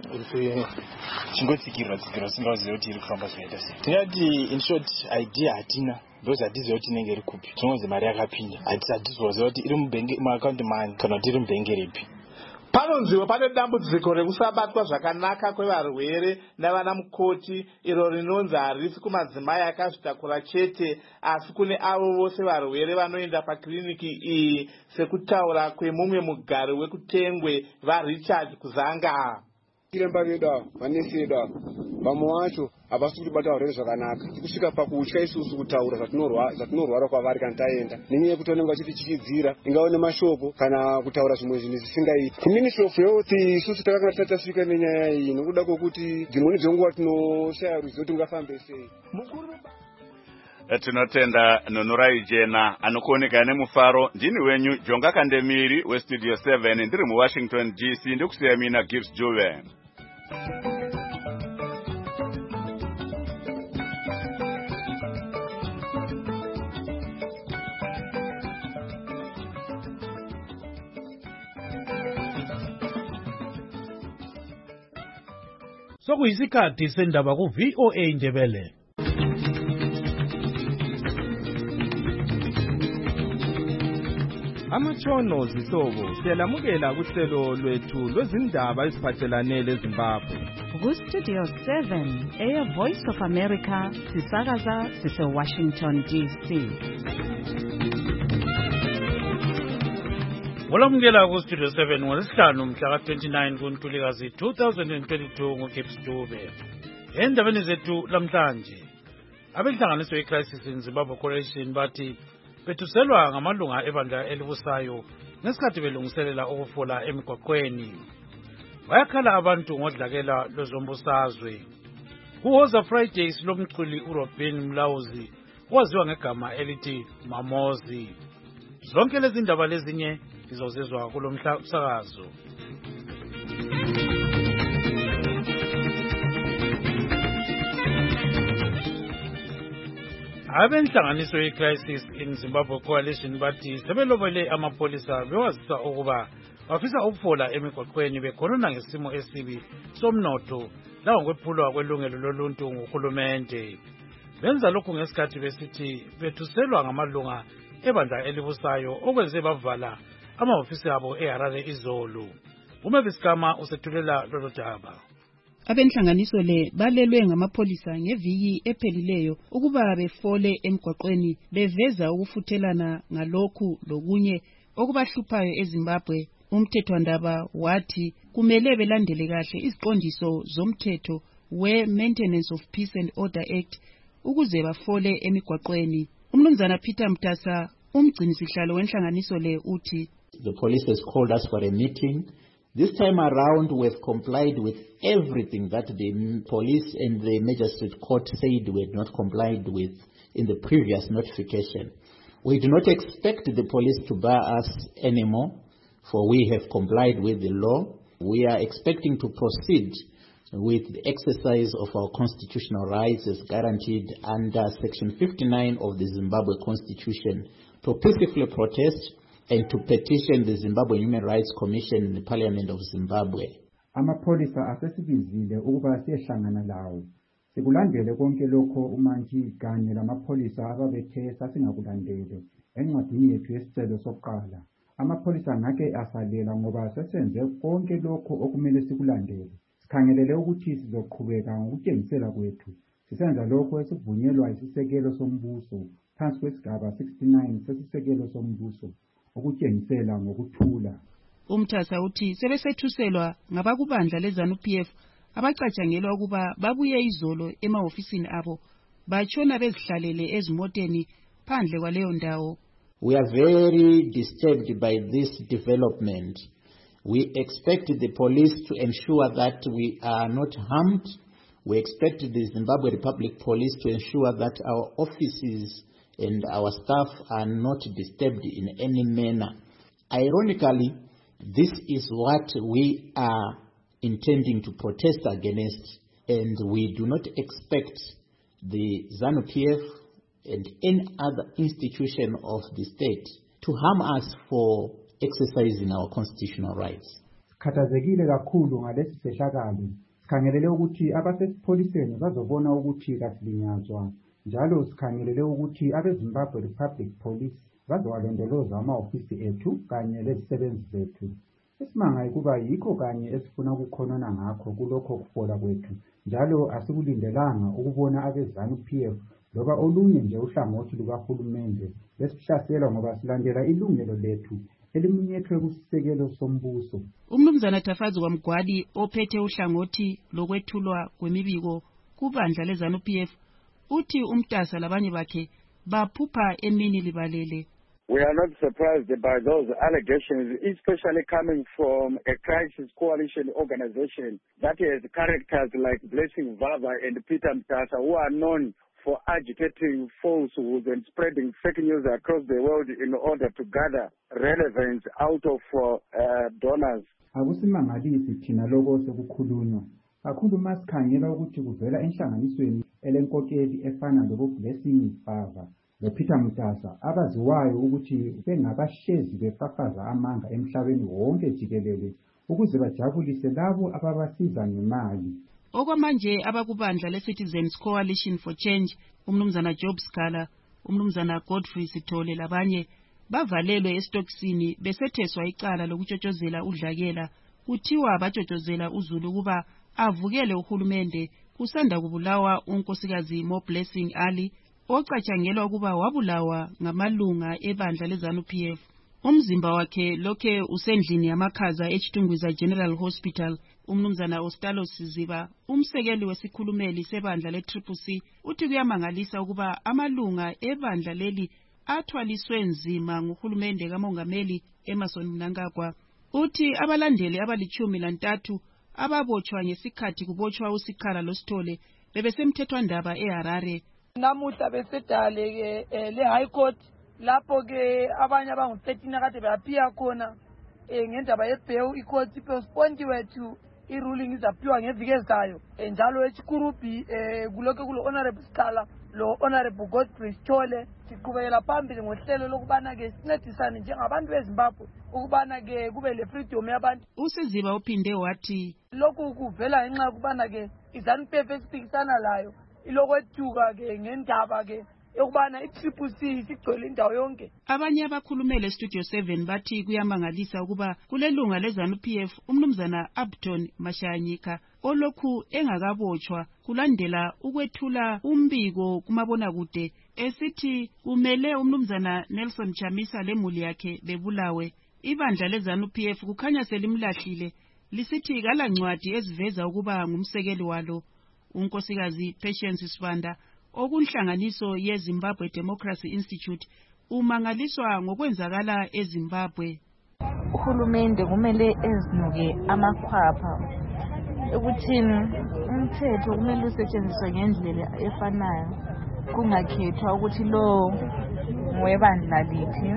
chingotsikirwa singazivi kuti iri kufamba zvakaita sei. Tingati in short idea hatina because hatiziva kuti inenge iri kupi. Tinonzi mari yakapinda hatizoziva kuti iri muaccount mani kana kuti iri mubhengi ripi. Panonziwa pane dambudziko rekusabatwa zvakanaka kwevarwere navana mukoti, iro rinonzi harisi kumadzimai akazvitakura chete asi kune avo vose varwere vanoenda pakiriniki iyi, sekutaura kwemumwe mugari wekuTengwe vaRichard Kuzanga. Chiremba vedu vanesi vedu vamwe vacho havasi kutibata varwere zvakanaka, tikusvika pakutya isusu kutaura zvatinorwara kwavari kana taenda, nenyaya yekuti vanenge vachiti chichidzira ingava nemashoko kana kutaura zvimwe zvinhu zvisingaiti. Kuministry of Health isusu takanga tisati tasvika nenyaya iyi nokuda kwokuti dzimweni dzenguva tinoshaya ruzivo tingafambe sei. Tinotenda Nunurai Jena anokuoneka nemufaro. Ndini wenyu Jonga Kandemiri weStudio 7 ndiri muWashington DC, ndikusiya mina Gibbs Juve. Sokuyisikhathi sendaba ku VOA Indebele. Amatshono zihlobo siyalamukela kuhlelo lwethu lwezindaba eziphathelane leZimbabwe. Ku-Studio 7 eya Voice of America sisakaza sise-Washington DC. Ngolamukela ku-Studio 7 ngolesihlanu mhla ka-29 kuNtulikazi 2022 nguGibbs Dube. Endabeni zethu lamhlanje, abenhlanganiso ye-Crisis in Zimbabwe Coalition bathi bethuselwa ngamalunga ebandla elibusayo ngesikhathi belungiselela ukufola emigwaqweni. Bayakhala abantu ngodlakela lwezombusazwe. Kuhoza Fridays lomculi uRobin Mlauzi owaziwa ngegama elithi Mamozi. Zonke lezi ndaba lezinye izozizwa kulomsakazo. Abenhlanganiso ye-Crisis in Zimbabwe Coalition bathi sebelobele amapolisa bewazisa ukuba bafisa ukufola emigwaqweni bekhuluma ngesimo esibi somnotho langokwephulwa kwelungelo loluntu nguhulumende. Benza lokhu ngesikhathi besithi bethuselwa ngamalunga ebandla elibusayo okwenze bavala amahofisi abo eHarare izolo. Umebiskama usethulela lolu daba. Abenhlanganiso le balelwe ngamapholisa ngeviki ephelileyo ukuba befole emgwaqweni beveza ukufuthelana ngalokhu lokunye okubahluphayo eZimbabwe. Umthethwandaba wathi kumele belandele kahle iziqondiso zomthetho we-Maintenance of Peace and Order Act ukuze bafole emigwaqweni. Umnumzana Peter Mtasa, umgcinisihlalo wenhlanganiso le, uthi the police has called us for a meeting. This time around, we've complied with everything that the police and the magistrate court said we had not complied with in the previous notification. We do not expect the police to bar us anymore, for we have complied with the law. We are expecting to proceed with the exercise of our constitutional rights as guaranteed under Section 59 of the Zimbabwe Constitution to peacefully protest and to petition the Zimbabwe Human Rights Commission in the Parliament of Zimbabwe. Amapolisa asesibizile ukuba siyehlangana lawo. Sikulandele konke lokho uMantshi kanye lamapolisa ababethe sasingakulandele encwadini yethu yesicelo sokuqala. Amapolisa ngake asalela ngoba sesenze konke lokho okumele sikulandele. Sikhangelele ukuthi sizoqhubeka ngokutshengisela kwethu. Sisenza lokho esivunyelwa isisekelo sombuso phansi kwesigaba 69 sesisekelo sombuso. Ukutshengisela ngokuthula. Umthasa uthi sebesethuselwa ngabakubandla leZANU-PF abacatshangelwa ukuba babuye izolo emahofisini abo batshona bezihlalele ezimoteni phandle kwaleyo ndawo. We are very disturbed by this development. We expect the police to ensure that we are not harmed. We expect the Zimbabwe Republic Police to ensure that our offices and our staff are not disturbed in any manner. Ironically, this is what we are intending to protest against, and we do not expect the ZANU-PF and any other institution of the state to harm us for exercising our constitutional rights. Khathazekile kakhulu ngalesi sehlakalo. Sikhangelele ukuthi abasesipholiseni bazobona ukuthi kasilinyazwa. Njalo sikhangelele ukuthi abeZimbabwe Republic Police bazowalondoloza amahofisi ethu kanye lezisebenzi zethu. Isimanga ukuba yikho kanye esifuna ukukhonona ngakho kulokho kufola kwethu. Njalo asikulindelanga ukubona abeZANU-PF loba olunye nje uhlangothi lukahulumende besihlasela ngoba silandela ilungelo lethu elimunyethwe kusisekelo sombuso. Umnumzana Tafazi kwaMgwadi ophethe uhlangothi lokwethulwa kwemibiko kubandla leZANU-PF uthi umtasa labanye bakhe baphupha emini libalele. We are not surprised by those allegations, especially coming from a crisis coalition organization that has characters like Blessing Vava and Peter Mtasa, who are known for agitating falsehoods and spreading fake news across the world in order to gather relevance out of donors. Akusimangalisi thina lokho sekukhulunywa. Kakhulu masikhangela ukuthi kuvela enhlanganisweni elenkokeli efana loBlessing Vava loPeter Mtasa abaziwayo ukuthi bengabahlezi befafaza amanga emhlabeni wonke jikelele ukuze bajabulise labo ababasiza ngemali. Okwamanje abakubandla le-Citizens Coalition for Change, umnumzana Job Scala, umnumzana Godfrey Sithole labanye bavalelwe esitokisini besetheswa icala lokutshotshozela udlakela. Kuthiwa batshotshozela uZulu ukuba avukele uhulumende kusanda kubulawa unkosikazi Mo Blessing Ali ocatshangelwa ukuba wabulawa ngamalunga ebandla leZANU-PF. Umzimba wakhe lokhe usendlini yamakhaza eChitungwiza General Hospital. Umnumzana Ostalo Siziba, umsekeli wesikhulumeli sebandla le-CCC, uthi kuyamangalisa ukuba amalunga ebandla leli athwaliswe nzima nguhulumende kamongameli Emmerson Mnangagwa. Uthi abalandeli abali13 ababotshwa ngesikhathi kubotshwa uSikhala loSithole bebesemthethwandaba eHarare. Namuhla besedale le High Court lapho ke abanye abangu13 akade bayaphiya khona ngendaba yebail icourt postponed to iruling izaphiwa ngeviki ezayo njalo eChikurubi kulokho kulo honorable Scala lo honorable Godfrey Sithole siqhubekela phambili ngohlelo lokubana ke sincedisane njengabantu beZimbabwe ukubana ke kube le freedom yabantu. uSiziba uphinde wathi lokhu kuvela ngenxa ukubana ke iZANU-PF esiphikisana layo ilokwethuka ke ngendaba ke yokubana i-CCC sigcwele indawo yonke. Abanye abakhulumele eStudio 7 bathi kuyamangalisa ukuba kulelunga leZANU-PF umnumzana Upton Mashanyika olokhu engakabotshwa kulandela ukwethula umbiko kumabonakude esithi kumele umnumzana Nelson Chamisa lemuli yakhe bebulawe. Ibandla leZANU-PF kukhanya selimlahlile lisithi kalancwadi eziveza ukuba ngumsekeli walo. Unkosikazi Patience Sibanda okunhlanganiso yeZimbabwe Democracy Institute umangaliswa ngokwenzakala eZimbabwe. Uhulumende kumele ezinuke amakhwapha ekuthini umthetho kumele usetshenziswe ngendlela efanayo kungakhethwa ukuthi lo ngowebandla liphi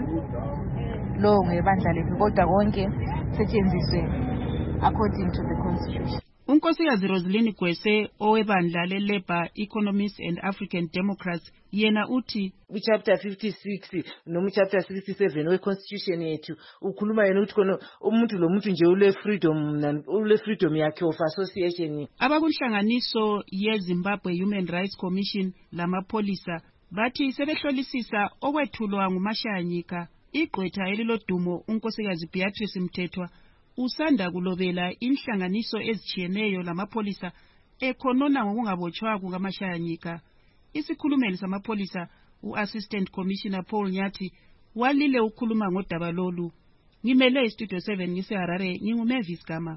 lo ngowebandla liphi kodwa konke setshenziswe according to the constitution. Unkosikazi Roseline Gwese owebandla leLabour Economists and African Democrats yena uthi chapter 56 noma chapter 67 weconstitution yethu ukhuluma yena ukuthi khona umuntu lo muntu nje ule freedom yakhe of association. Abakunhlanganiso yeZimbabwe Human Rights Commission lamapolisa bathi sebehlolisisa okwethulwa nguMashanyika. Igqwetha elilodumo unkosikazi Beatrice Mthethwa usanda kulobela inhlanganiso ezitshiyeneyo lamapolisa ekhonona ngokungabotshwa kukaMashanyika. Isikhulumeli samapolisa uAssistant Commissioner Paul Nyathi walile ukukhuluma ngodaba lolu. Ngimele iStudio 7 ngiseHarare nginguMavis Gama.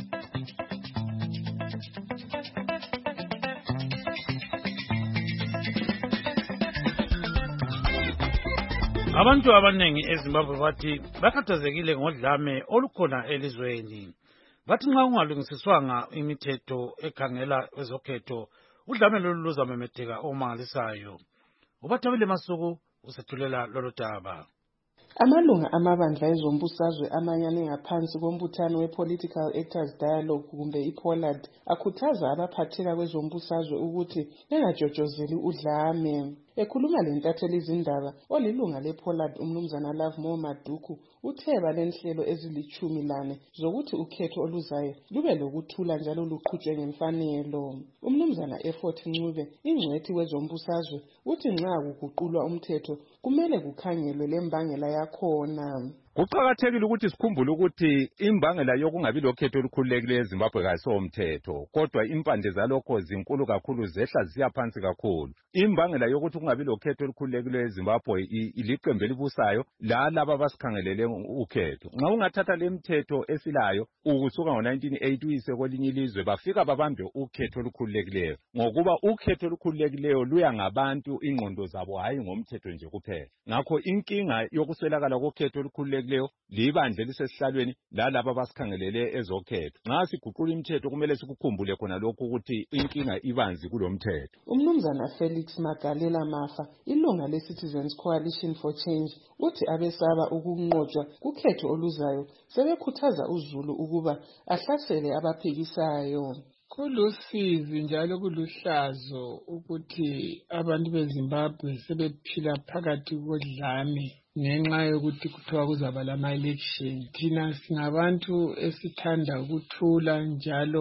Abantu abanengi eZimbabwe bathi bakhathazekile ngodlame olukhona elizweni. Bathi nxa kungalungisiswanga imithetho ekhangela ezokhetho udlame lolu luzamemetheka omangalisayo. Ubathabile Masuku usethulela lolu daba. Amalunga amabandla ezombusazwe amanyane ngaphansi kombuthano we-Political Actors Dialogue kumbe iPollard akhuthaza abaphatheka kwezombusazwe ukuthi bengajotshozeli udlame. Ekhuluma lentatheli izindaba olilunga lePollard umnumzana Love Mo Maduku utheba lenhlelo ezili14 zokuthi ukhetho oluzayo lube lokuthula njalo luqhutshwe ngemfanelo. Umnumzana Effort Ncube ingcwethi wezombusazwe uthi nxa kuguqulwa umthetho kumele kukhangelwe lembangela yakhona. Kuqakathekile ukuthi sikhumbule ukuthi imbangela yokungabi lokhetho olukhululekileyo eZimbabwe kayisomthetho, kodwa impande zalokho zinkulu kakhulu zehla ziya phansi kakhulu. Imbangela yokuthi kungabi lokhetho olukhululekileyo eZimbabwe iliqembu elibusayo lalabo abasikhangelele ukhetho. Nxa ungathatha lemithetho esilayo ukusuka ngo1980 uyise kwelinye ilizwe bafika babambe ukhetho olukhululekileyo, ngokuba ukhetho olukhululekileyo luya ngabantu ingqondo zabo hayi ngomthetho nje kuphela. Ngakho inkinga yokuswelakala kokhetho olukhululekileyo libandla elisesihlalweni lalabo abasikhangelele ezokhetho. Nxa siguqula imithetho kumele sikukhumbule khona lokhu ukuthi inkinga ibanzi kulomthetho. Umnumzana Felix Magalela Mafa ilunga leCitizens Coalition for Change uthi abesaba ukunqotshwa kukhetho oluzayo sebekhuthaza uZulu ukuba ahlasele abaphikisayo. Kulusizi njalo kuluhlazo ukuthi abantu beZimbabwe sebephila phakathi kodlame ngenxa yokuthi kuthiwa kuzaba lama-election. Thina singabantu esithanda ukuthula njalo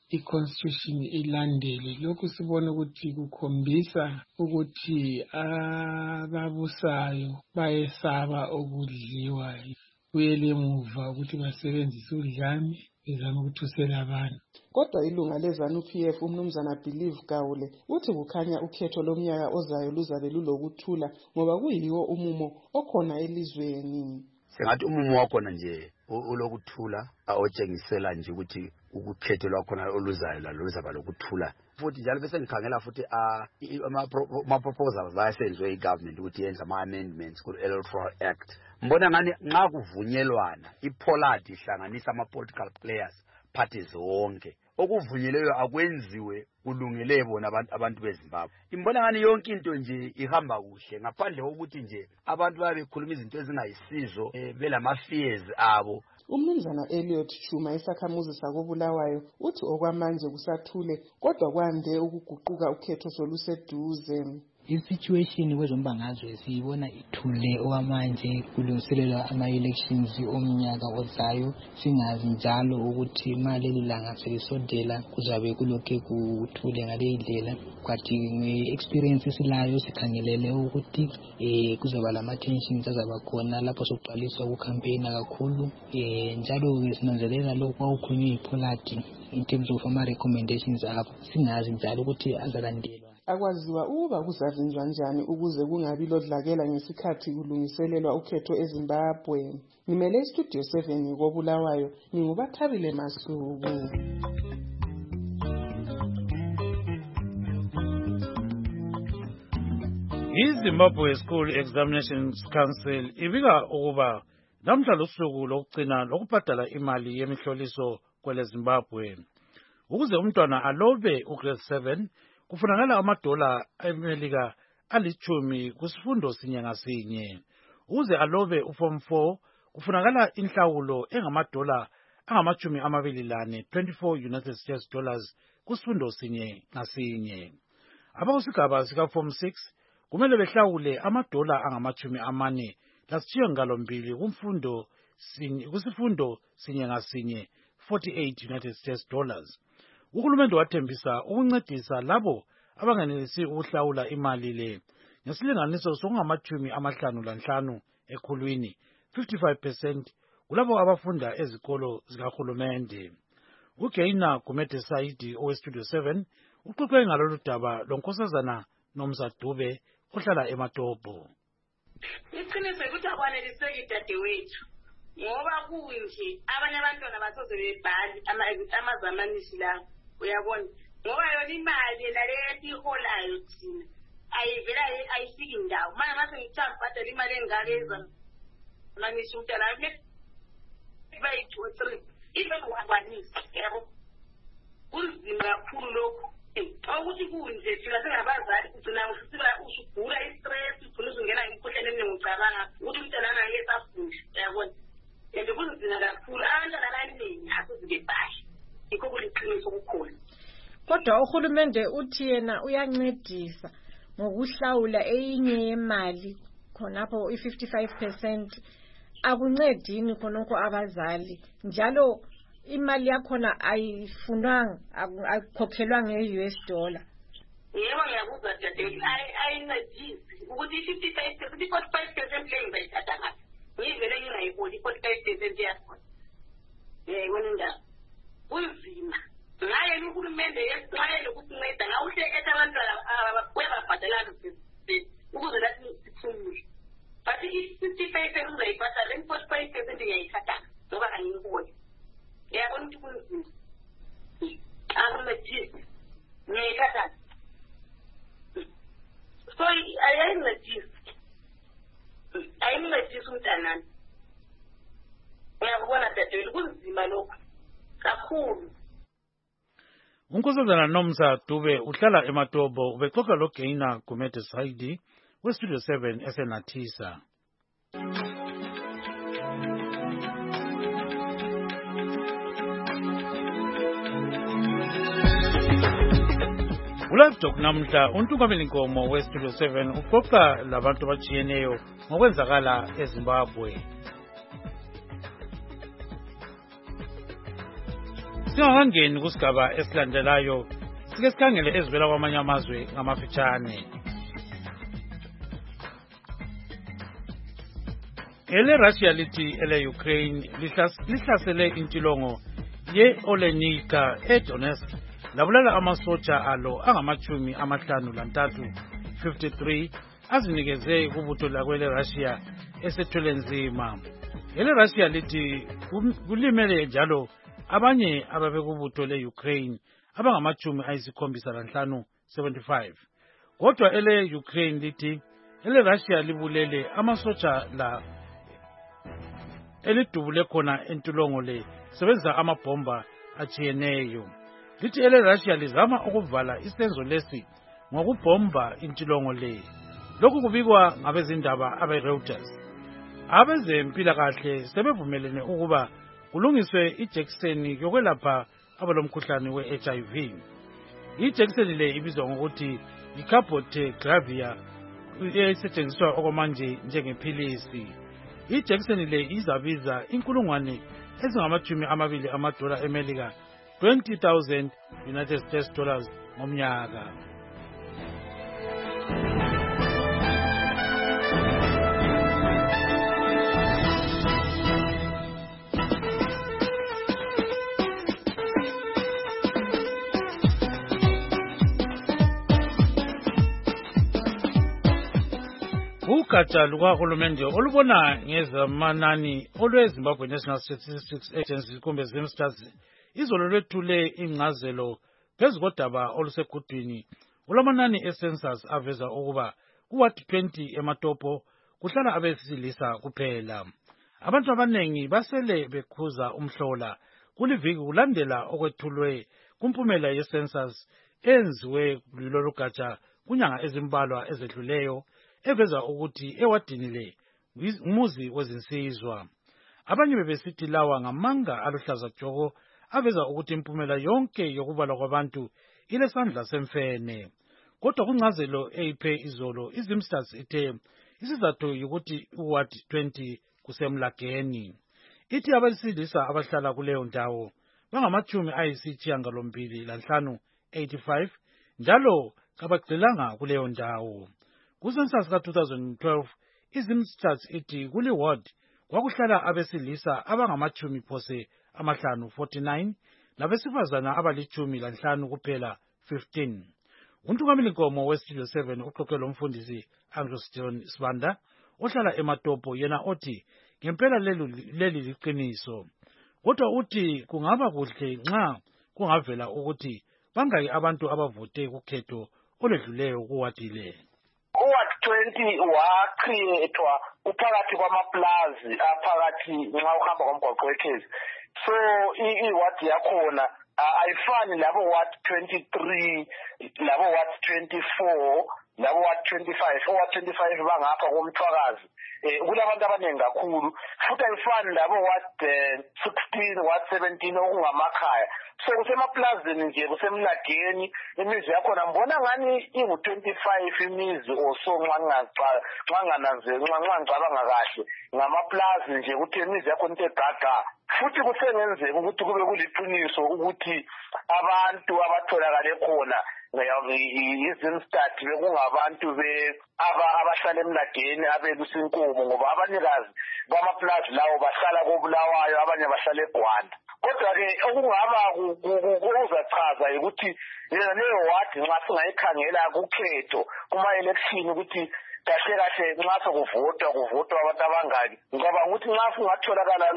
i-constitution ilandele. Lokhu sibona ukuthi kukhombisa ukuthi ababusayo bayesaba ukudliwa, kuyele emuva ukuthi basebenzise udlame bezama ukuthusela abantu. Kodwa ilunga leZANU-PF umnumzana Believe Gawule uthi kukhanya ukhetho lomnyaka ozayo luzabe lulokuthula ngoba kuyiwo umumo okhona elizweni. Sengathi umumo wakhona nje ulokuthula otshengisela nje ukuthi ukukhetho lwakhona oluzayo lalo luzaba lokuthula. Futhi njalo bese ngikhangela futhi ama-proposals ayesenziwe i-government ukuthi yenze ama-amendments ku-Electoral Act. Mbona ngani nxa kuvunyelwana iPollard ihlanganisa ama-political players parties wonke. Okuvunyeleyo akwenziwe kulungele bona abantu beZimbabwe. Imbona ngani yonke into nje ihamba kuhle ngaphandle kokuthi nje abantu babekhuluma izinto ezingayisizo belama-fears abo. Umnumzana Elliot Chuma isakhamuzi sakobulawayo uthi okwamanje kusathule kodwa kwande ukuguquka ukhetho soluseduze. I-situation kwezombangazwe siyibona ithule okwamanje kulungiselelwa ama-elections omnyaka ozayo. Singazi njalo ukuthi maleli langa selisondela kuzabe kulokhe kuthule ngaleyi ndlela. Kwathi nge-experience esilayo sikhangelele ukuthi kuzoba lama-tensions azaba khona lapho sokuqaliswa ukukhampeyina kakhulu. Njalo sinanzelela lokhu kwakukhulunywe yiPollard in terms of ama-recommendations abo. Singazi njalo ukuthi azalandelwa. Akwaziwa ukuba kuzavinjwa njani ukuze kungabi lodlakela ngesikhathi kulungiselelwa ukhetho eZimbabwe. Ngimele iStudio 7 kobulawayo ngingubathabile Masuku. iZimbabwe School Examinations Council ibika ukuba namhla lusuku lokugcina lokubhadala imali yemihloliso kwele Zimbabwe. Ukuze umntwana alobe ugrade 7 kufunakala amadola eMelika ali10 kusifundo sinye ngasinye. Ukuze alobe uform 4 kufunakala inhlawulo engamadola angama-24 $24 United States kusifundo sinye ngasinye. Abakusigaba sika form 6 kumele behlawule amadola angama-48 kusifundo sinye ngasinye $48 United States. Uhulumende wathembisa ukuncedisa labo abangenelisi ukuhlawula imali le ngesilinganiso sokungama-55 ekhulwini 55% kulabo abafunda ezikolo zikahulumende. uGaina Gumede Saidi oweStudio 7 uxoxe ngalolu daba lonkosazana Nomsa Dube ohlala eMatopo. Iqiniso ukuthi akwaneliseki dadewethu ngoba kunje abanye abantwana basoze bebhali amazamanisi la uyabona ngoba yona imali naleyo iholayo thina ayivela ayifiki ndawo manje ngithambadala imali engakeza manisi umntana bayi-2-3 ibekwanisa yabo kunzima kakhulu lokho ukuthi kunje thina singabazali ugcina usugula i-stress ugcina usungena imikhuhlane eminingi ucabanga ukuthi umntana angeke afunde uyabona and kunzima kakhulu abantwana abaningi asoze bebhale yikho kuliqiniso kukhona. Kodwa uhulumende uthi yena uyancedisa ngokuhlawula eyinye yemali khonapho i-55% akuncedini khonokho abazali njalo imali yakhona ayifundwanga ayikhokhelwa nge-US dollar. Yebo ngiyakuzwa dadewethu ayincedisi ukuthi i-55% i-45% leyo ngizayithatha ngaphi ngiyivele ngingayiboni i-45% yakhona yayibona indaba kunzima ngaye uhulumende yesixwayele ukusinceda ngawuhleketha abantwana webabhadalana ukuze lathi siphumule but i-55% uzayibhadala i-45% ngiyayithatha ngoba angiyiboni yabona ukuthi kunzima akuncedisi ngiyayithatha so ayincedisi umntanami uyakubona dadewethu kunzima lokho kakhulu. Unkosazana Nomsa Dube uhlala eMatopo ubexoxa loGaina Gumede Saidi weStudio 7 eseNathisa. Ulive Talk namhla uNtungameli Nkomo weStudio 7 uxoxa labantu abajiyeneyo ngokwenzakala eZimbabwe. Singakangeni kusigaba esilandelayo sike sikhangele ezivela kwamanye amazwe ngamafitshane. Russia lithi Ukraine lihlasele intilongo ye-Olenika eDonetsk labulala amasotsha alo angamachumi amahlanu lantathu 53 azinikeze kubutho lakwele Russia esethwele nzima. Russia lithi kulimele njalo abanye ababekubutho le-Ukraine abangamachumi ayisikhombisa lanhlanu 75. Kodwa Ukraine lithi Russia libulele amasotsha la elidubule khona entulongo le sebenza amabhomba achiyeneyo. Lithi Russia lizama ukuvala isenzo lesi ngokubhomba intulongo le. Lokhu kubikwa ngabezindaba abe-Reuters. Abezempilakahle sebevumelene ukuba kulungiswe ijekiseni yokwelapha abalomkhuhlane we-HIV. Ijekiseni le ibizwa ngokuthi iCabotegravir esetshenziswa okwamanje njengephilisi. Ijekiseni le izabiza inkulungwane ezingamachumi amabili amadola eMelika, 20,000 United States dollars ngomnyaka. Ugatsha lukahulumende olubona ngezamanani olweZimbabwe National Statistics Agency kumbe ZimStats izolo lwethule ingcazelo phezu kodaba olusegudwini ulamanani ecensus aveza ukuba kuward 20 eMatopo kuhlala abesilisa kuphela. Abantu abanengi basele bekhuza umhlola kuliviki kulandela okwethulwe kumpumela yecensus enziwe kulolu gatsha kunyanga ezimbalwa ezedluleyo eveza ukuthi ewadini le umuzi wezinsizwa. Abanye bebesithi lawa ngamanga aluhlaza tshoko aveza ukuthi impumela yonke yokubalwa kwabantu ilesandla semfene. Kodwa kungcazelo eyiphe izolo iZimStats ithe isizathu ukuthi uward 20 kusemlageni. Ithi abesilisa abahlala kuleyo ndawo bangamachumi ayisishiyagalombili lanhlanu 85 njalo kabagxilanga kuleyo ndawo. Kusensus ka-2012 iZimStats ithi kuli ward kwakuhlala abesilisa abangamachumi phose amahlanu 49 labesifazana abalichumi lanhlanu kuphela 15. Untungameli Nkomo weStudio 7 uxoxe lomfundisi Andrew Sibanda ohlala eMatopo yena othi ngempela leli liqiniso. Kodwa uthi kungaba kuhle nxa kungavela ukuthi bangaki abantu abavote kukhetho oledluleyo kuwadi le. Uward 20 wacreatwa uphakathi kwamaplazi aphakathi nxa uhamba ngomgwaqo wekhezi. So iward yakhona ayifani labo ward 23 labo ward 24 labo ward 25 ward 25 bangapha komthwakazi. Kulabantu abaningi kakhulu futhi ayifani labo ward 16 ward 17 okungamakhaya. So kusemaplazini nje kusemlageni imizi yakhona mbona ngani ingu-25 imizi oso nxa ngicabanga kahle ngamaplazi nje ukuthi imizi yakhona into egaga. Futhi kusengenzeka ukuthi kube kuliqiniso ukuthi abantu abatholakale khona iZimStats bekungabantu abahlala emlageni abelusa inkomo ngoba abanikazi bamaplazi lawo bahlala koBulawayo abanye bahlala eGwanda. Kodwa-ke okungaba kuzachaza ukuthi leyo wadi nxa singayikhangela kukhetho kuma-election ukuthi kahle kahle nxa sekuvotwa abantu abangaki. Ngicabanga ukuthi nxa kungatholakala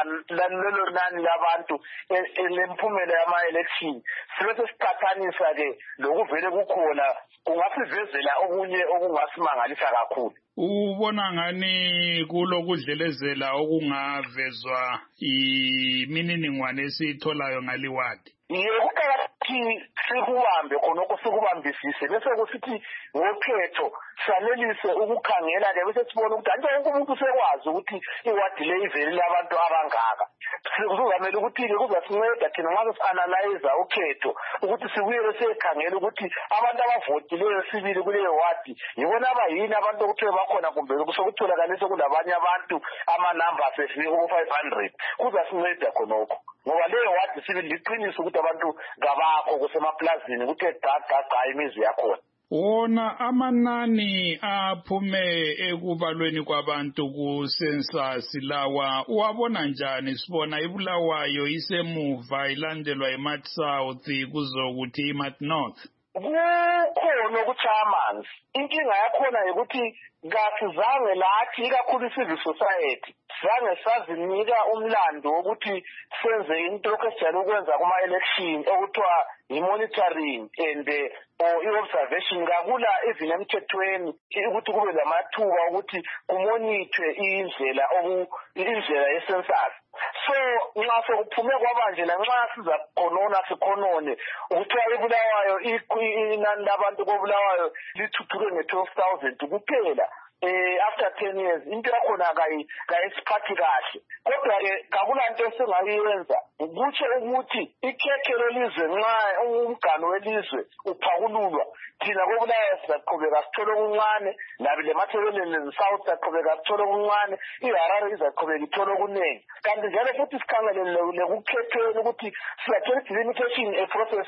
lelo nani labantu lemphumela yama-election sibe sesiqathanisa-ke lokuvele kukhona kungasivezela okunye okungasimangalisa kakhulu. Ubona ngani kulokudlelezela okungavezwa imininingwane esiyitholayo ngaliwadi? Kuqakathekile sikubambe khonokho sikubambisise bese kusithi ngokhetho sanelise ukukhangela-ke bese sibone ukuthi anti wonke umuntu usekwazi ukuthi iwadi le ivelile abantu abangaka. Kuzamele ukuthi-ke kuzasinceda thina nxa sesi-analyza ukhetho ukuthi sibuyele siyekhangela ukuthi abantu abavotileyo sibili kuleyo wadi yibona abayini abantu okuthiwe bakhona kumbe sekutholakale sekulabanye abantu ama-numbers efike kubo-500 kuzasinceda khonokho. ngoba leyo wadi sibili liqiniso ukuthi abantu ngabakho kusemaplazini kuthe gaga imizi yakhona. Wona amanani aphume ekubalweni kwabantu ku-census lawa uwabona njani? Sibona iBulawayo isemuva ilandelwa iMat South kuzokuthi iMat North. Kukhona ukuchaya amanzi. Inkinga yakhona ukuthi kasizange lathi ikakhulu i-civil society zange sazinika umlando wokuthi senze into esijayele ukwenza kuma-election okuthiwa i-monitoring and i-observation kakula even emthethweni ukuthi kube lamathuba ukuthi kumonithwe indlela ye-census. So nxa sekuphume kwabanje lanxa siza khonona sikhonone ukuthiwa iBulawayo inani labantu koBulawayo lithuthuke nge-12,000 kuphela. After 10 years into yakhona kayisiphathi kahle, kodwa-ke kakulanto esingayiyenza kutsho ukuthi ikhekhe lelizwe nxa umgano welizwe uphakululwa thina koBulawayo sizaqhubeka sithole okuncane, nabile Mathebeleni le-South sizaqhubeka sithole okuncane, iHarare izaqhubeka ithole okunengi. Kanti njalo futhi sikhangelele kukhethweni ukuthi siyathola delimitation process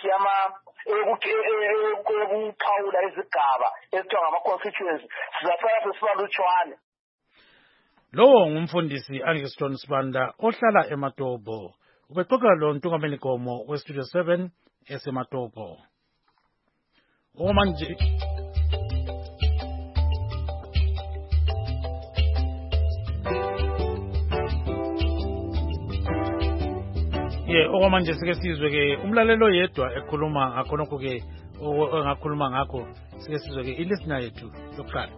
ekuphawula izigaba ekuthiwa ngama-constituency sizaqala sesibalutshwane. Lowo ngumfundisi Angiston Sibanda ohlala eMatopo. Ubexoxa lo Ntungameni Gomo weStudio 7 eseMatopo. Okwamanje okwamanje sike sizwe ke umlalelo yedwa ekhuluma ngakhonokho ke engakhuluma ngakho sike sizwe ke ilistener yethu yokuqala.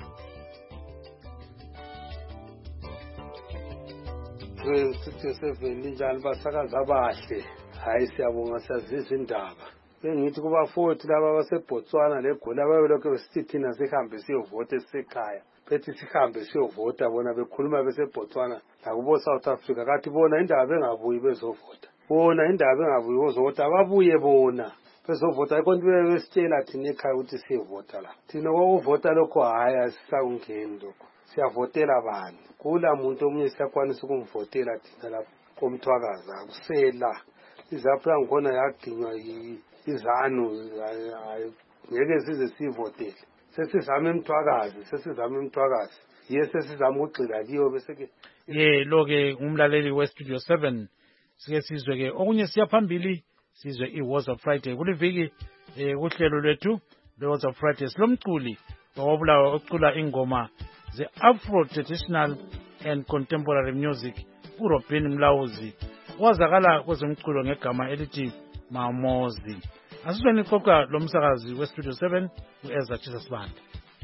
Studio 7 linjani basakaza abahle? Hayi siyabonga siyazizwa indaba. Bengithi kubafowethu laba baseBotswana leGoli ababelokho besithi thina sihambe siyovota esekhaya. Bethi sihambe siyovota bona bekhuluma beseBotswana nakubo South Africa kathi bona indaba bengabuyi bezovota. Bona indaba bengabuyi bezovota ababuye bona bezovota ikonto besitshela thina ekhaya ukuthi siyovota la. Thina ukuvota lokho hayi asisakungeni lokho. Siyavotela abantu. Kula muntu omunye siyakwanisa ukumvotela thina lapho komthwakaza akusela. Izapha ngkhona yaginywa izanu ngeke size sivotele. Sesizama emthwakazi sesizama ukugxila kiyo bese ke lo ke umlaleli weStudio 7 sike sizwe ke okunye siyaphambili sizwe iWars of Friday kuliviki kuhlelo lwethu leWars of Friday silomculi wawabulawa ocula ingoma ze-Afro traditional and contemporary music uRobin Mlauzi wazakala kwezomculo ngegama elithi Mamozi. Asizweni ixoxa lomsakazi weStudio 7 uEzra Chisasibanda.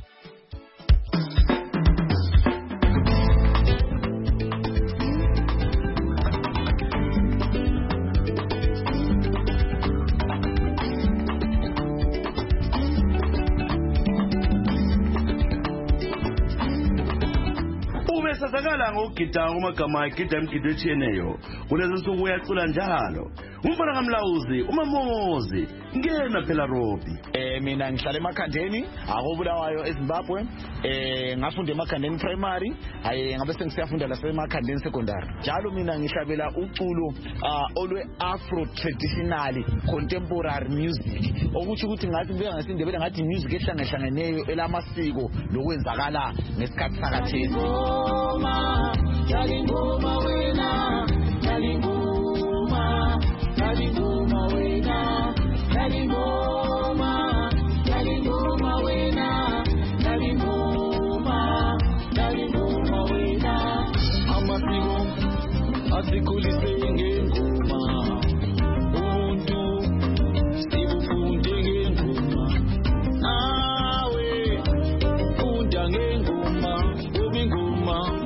Sazakala ngogida umagama egida imgido etshiyeneyo kulezi nsuku uyacula njalo umfana kaMlauzi uMamozi ngena phela Robi. Mina ngihlala eMakhandeni akoBulawayo eZimbabwe ngafunda eMakhandeni primary ngabe sengisiyafunda la eMakhandeni secondary. Njalo mina ngihlabela uculo olwe Afro traditional contemporary music okuthi ukuthi ngathi ngibeka ngesindebele ngathi music ehlangahlangeneyo elamasiko lokwenzakala ngesikhathi sakathesi. Yalingoma wena yalingoma wena yalingoma wena yalingoma wena amasiko asikhulise ngengoma umuntu sibufunde ngengoma nawe funda ngengoma ngoma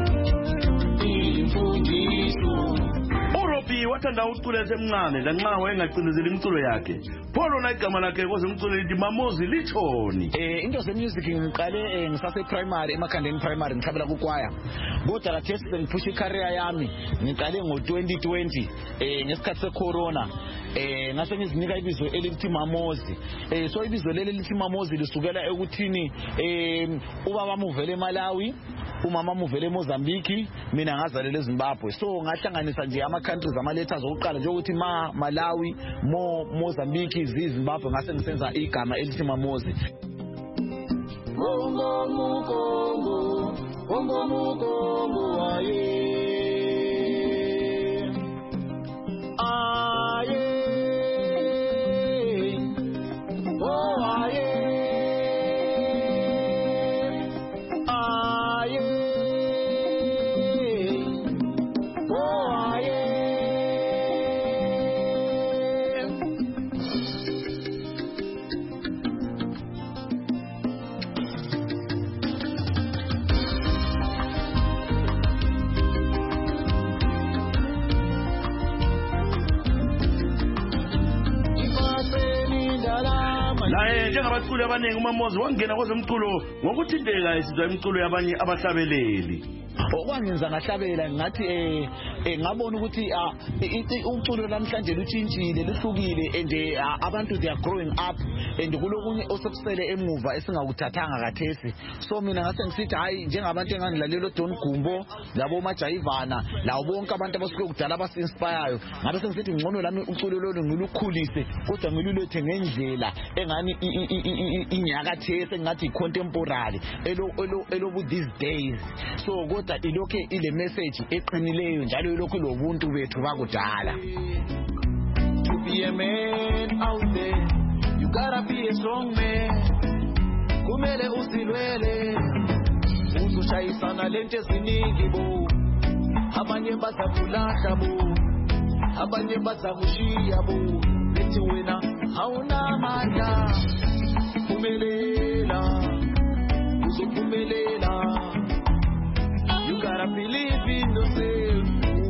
uRobi wathanda ucula esemncane lanxa wayengacindezeli imculo yakhe. Pholo na igama lakhe kwezomculo lithi Mamozi litshoni. Into zemusic ngiqale ngisase primary eMakhandeni primary ngihlabela kukwaya. Kodwa lathi sengiphusha icareer yami ngiqale ngo2020 ngesikhathi secorona. Ngase ngizinika ibizo elithi Mamozi. So ibizo leli lithi Mamozi lisukela ekuthini ubaba uvele eMalawi umama uvele eMozambique mina ngazalela eZimbabwe so ngahlanganisa nje ama countries ama-letters okuqala njengokuthi Malawi Mozambique Zimbabwe ngase ngisenza igama elithi Mamozi. Kongo mukongo Kongo mukongo aye abaculi abaningi uMamozi wangena kwezomculo ngokuthinteka isizwa imculo yabanye abahlabeleli. Okwangenza ngahlabela ngathi ngabona ukuthi umculo namhlanje luthintshile luhlukile and abantu they are growing up and kulokunye osokusele emuva esingakuthathanga kathesi so mina ngase ngisithi hayi njengabantu engangilalela Don Gumbo labo Majayivana lawo bonke abantu abasuke kudala abasinspire ngabe sengisithi ngcono lami umculo lo ngilukhulise kodwa ngilulethe ngendlela engani inyakathese ngathi contemporary elobu these days so kodwa ilokhe ile message eqinileyo njalo ilokhu lobuntu bethu bakudala. To be a man out there you gotta be a strong man kumele usilwele uzoshayisana lento eziningi bo abanye bazakulahla bo abanye bazakushiya bo bethi wena awuna amandla phumelela uzophumelela. You gotta believe in yourself.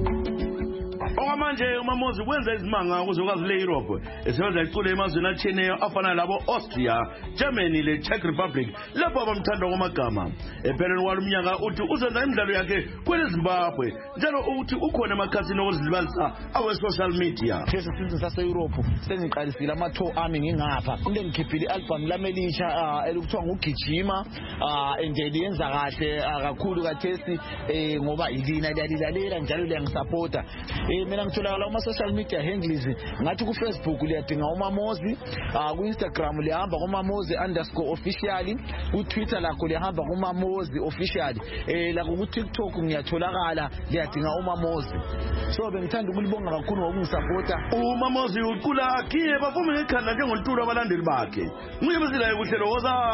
Okwamanje uMamozi wenza izimanga kuzokwazi le-Europe esebenza iculo emazweni atshiyeneyo afana labo Austria, Germany le Czech Republic lapho abamthanda ngomagama. Epheleni kwalo umnyaka uthi uzenza imidlalo yakhe kweleZimbabwe njalo uthi ukhona emakhasini okuzilibalisa awe-social media. Isizwe sase-Europe sengiqalisile ama-tour ami ngingapha into ngikhiphile i-album lami elisha elokuthiwa ngugijima and liyenza kahle kakhulu kathesi ngoba ilina liyalilalela njalo liyangisapota. Mina ngitholakala kuma-social media handles ngathi ku-Facebook liyadinga uMamozi, ku-Instagram liyahamba kuMamozi_official, ku-Twitter lakho liyahamba kuMamozi official, lakho ku-TikTok ngiyatholakala liyadinga uMamozi. So bengithanda ukulibonga kakhulu ngokungisapota. uMamozi ucula akhiye bavume ngekhanda njengontula abalandeli bakhe. Nguye besilayo kuhlelo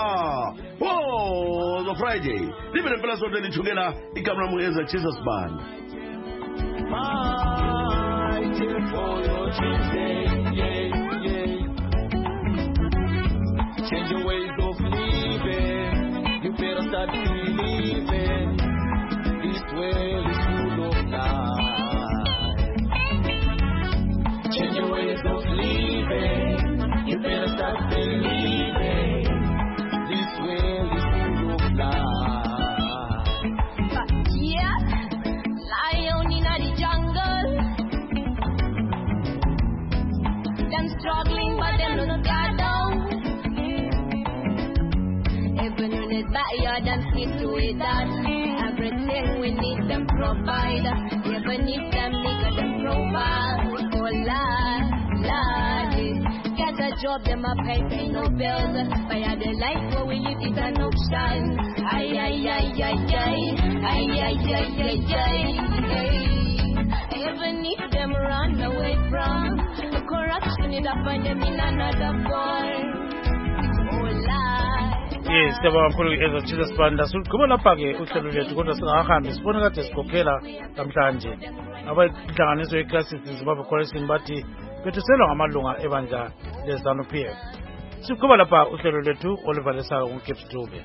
woza Friday libe lempela sonto elithukela igama lami Ezra Jesus Banda. Fighting for your dreams, yeah. Change your ways of living. You better start believing. This world is full of lies. Change your ways of living. You better start believing. This world is full of lies. But yeah, lion in the jungle. Them struggling, but them not got down. Even in the backyard, them stick to it that everything we need them provide. Even if them nigga them provide, oh Lord, get a job, them a pay no bills. But yeah, the life where we live is an option. Even if them run away from the corruption, it find them in another form. Oh Lord. Yes, siyabonga kakhulu Ezra Jesus Banda. Siqhubeka lapha ke uhlelo lethu kodwa singahambi sibone kade sikhokhela namhlanje. Abayinhlanganiso yeClassics Zimbabwe Coalition bathi bethuselwa ngamalunga ebandla leZANU-PF. Siqhubeka lapha uhlelo lethu Oliver Lesaka uCape Dube.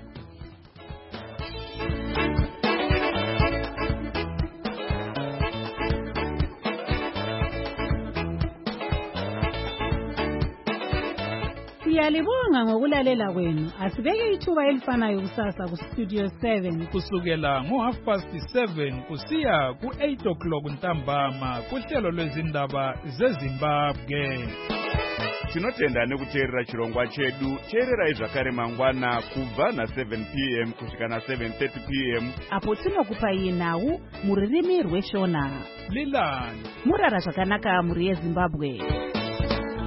Siyalibonga ngokulalela kwenu. Asibeke ithuba elifanayo kusasa ku Studio 7 kusukela ngo7:30 kusiya ku8 o'clock ntambama kuhlelo lwezindaba zeZimbabwe. tinotenda nekuteerera chirongwa chedu. teererai zvakare mangwana kubva na7 p.m. kusvika na7:30 p.m. apo tinokupai nhau mururimi rweshona lilani murara zvakanaka muri yezimbabwe.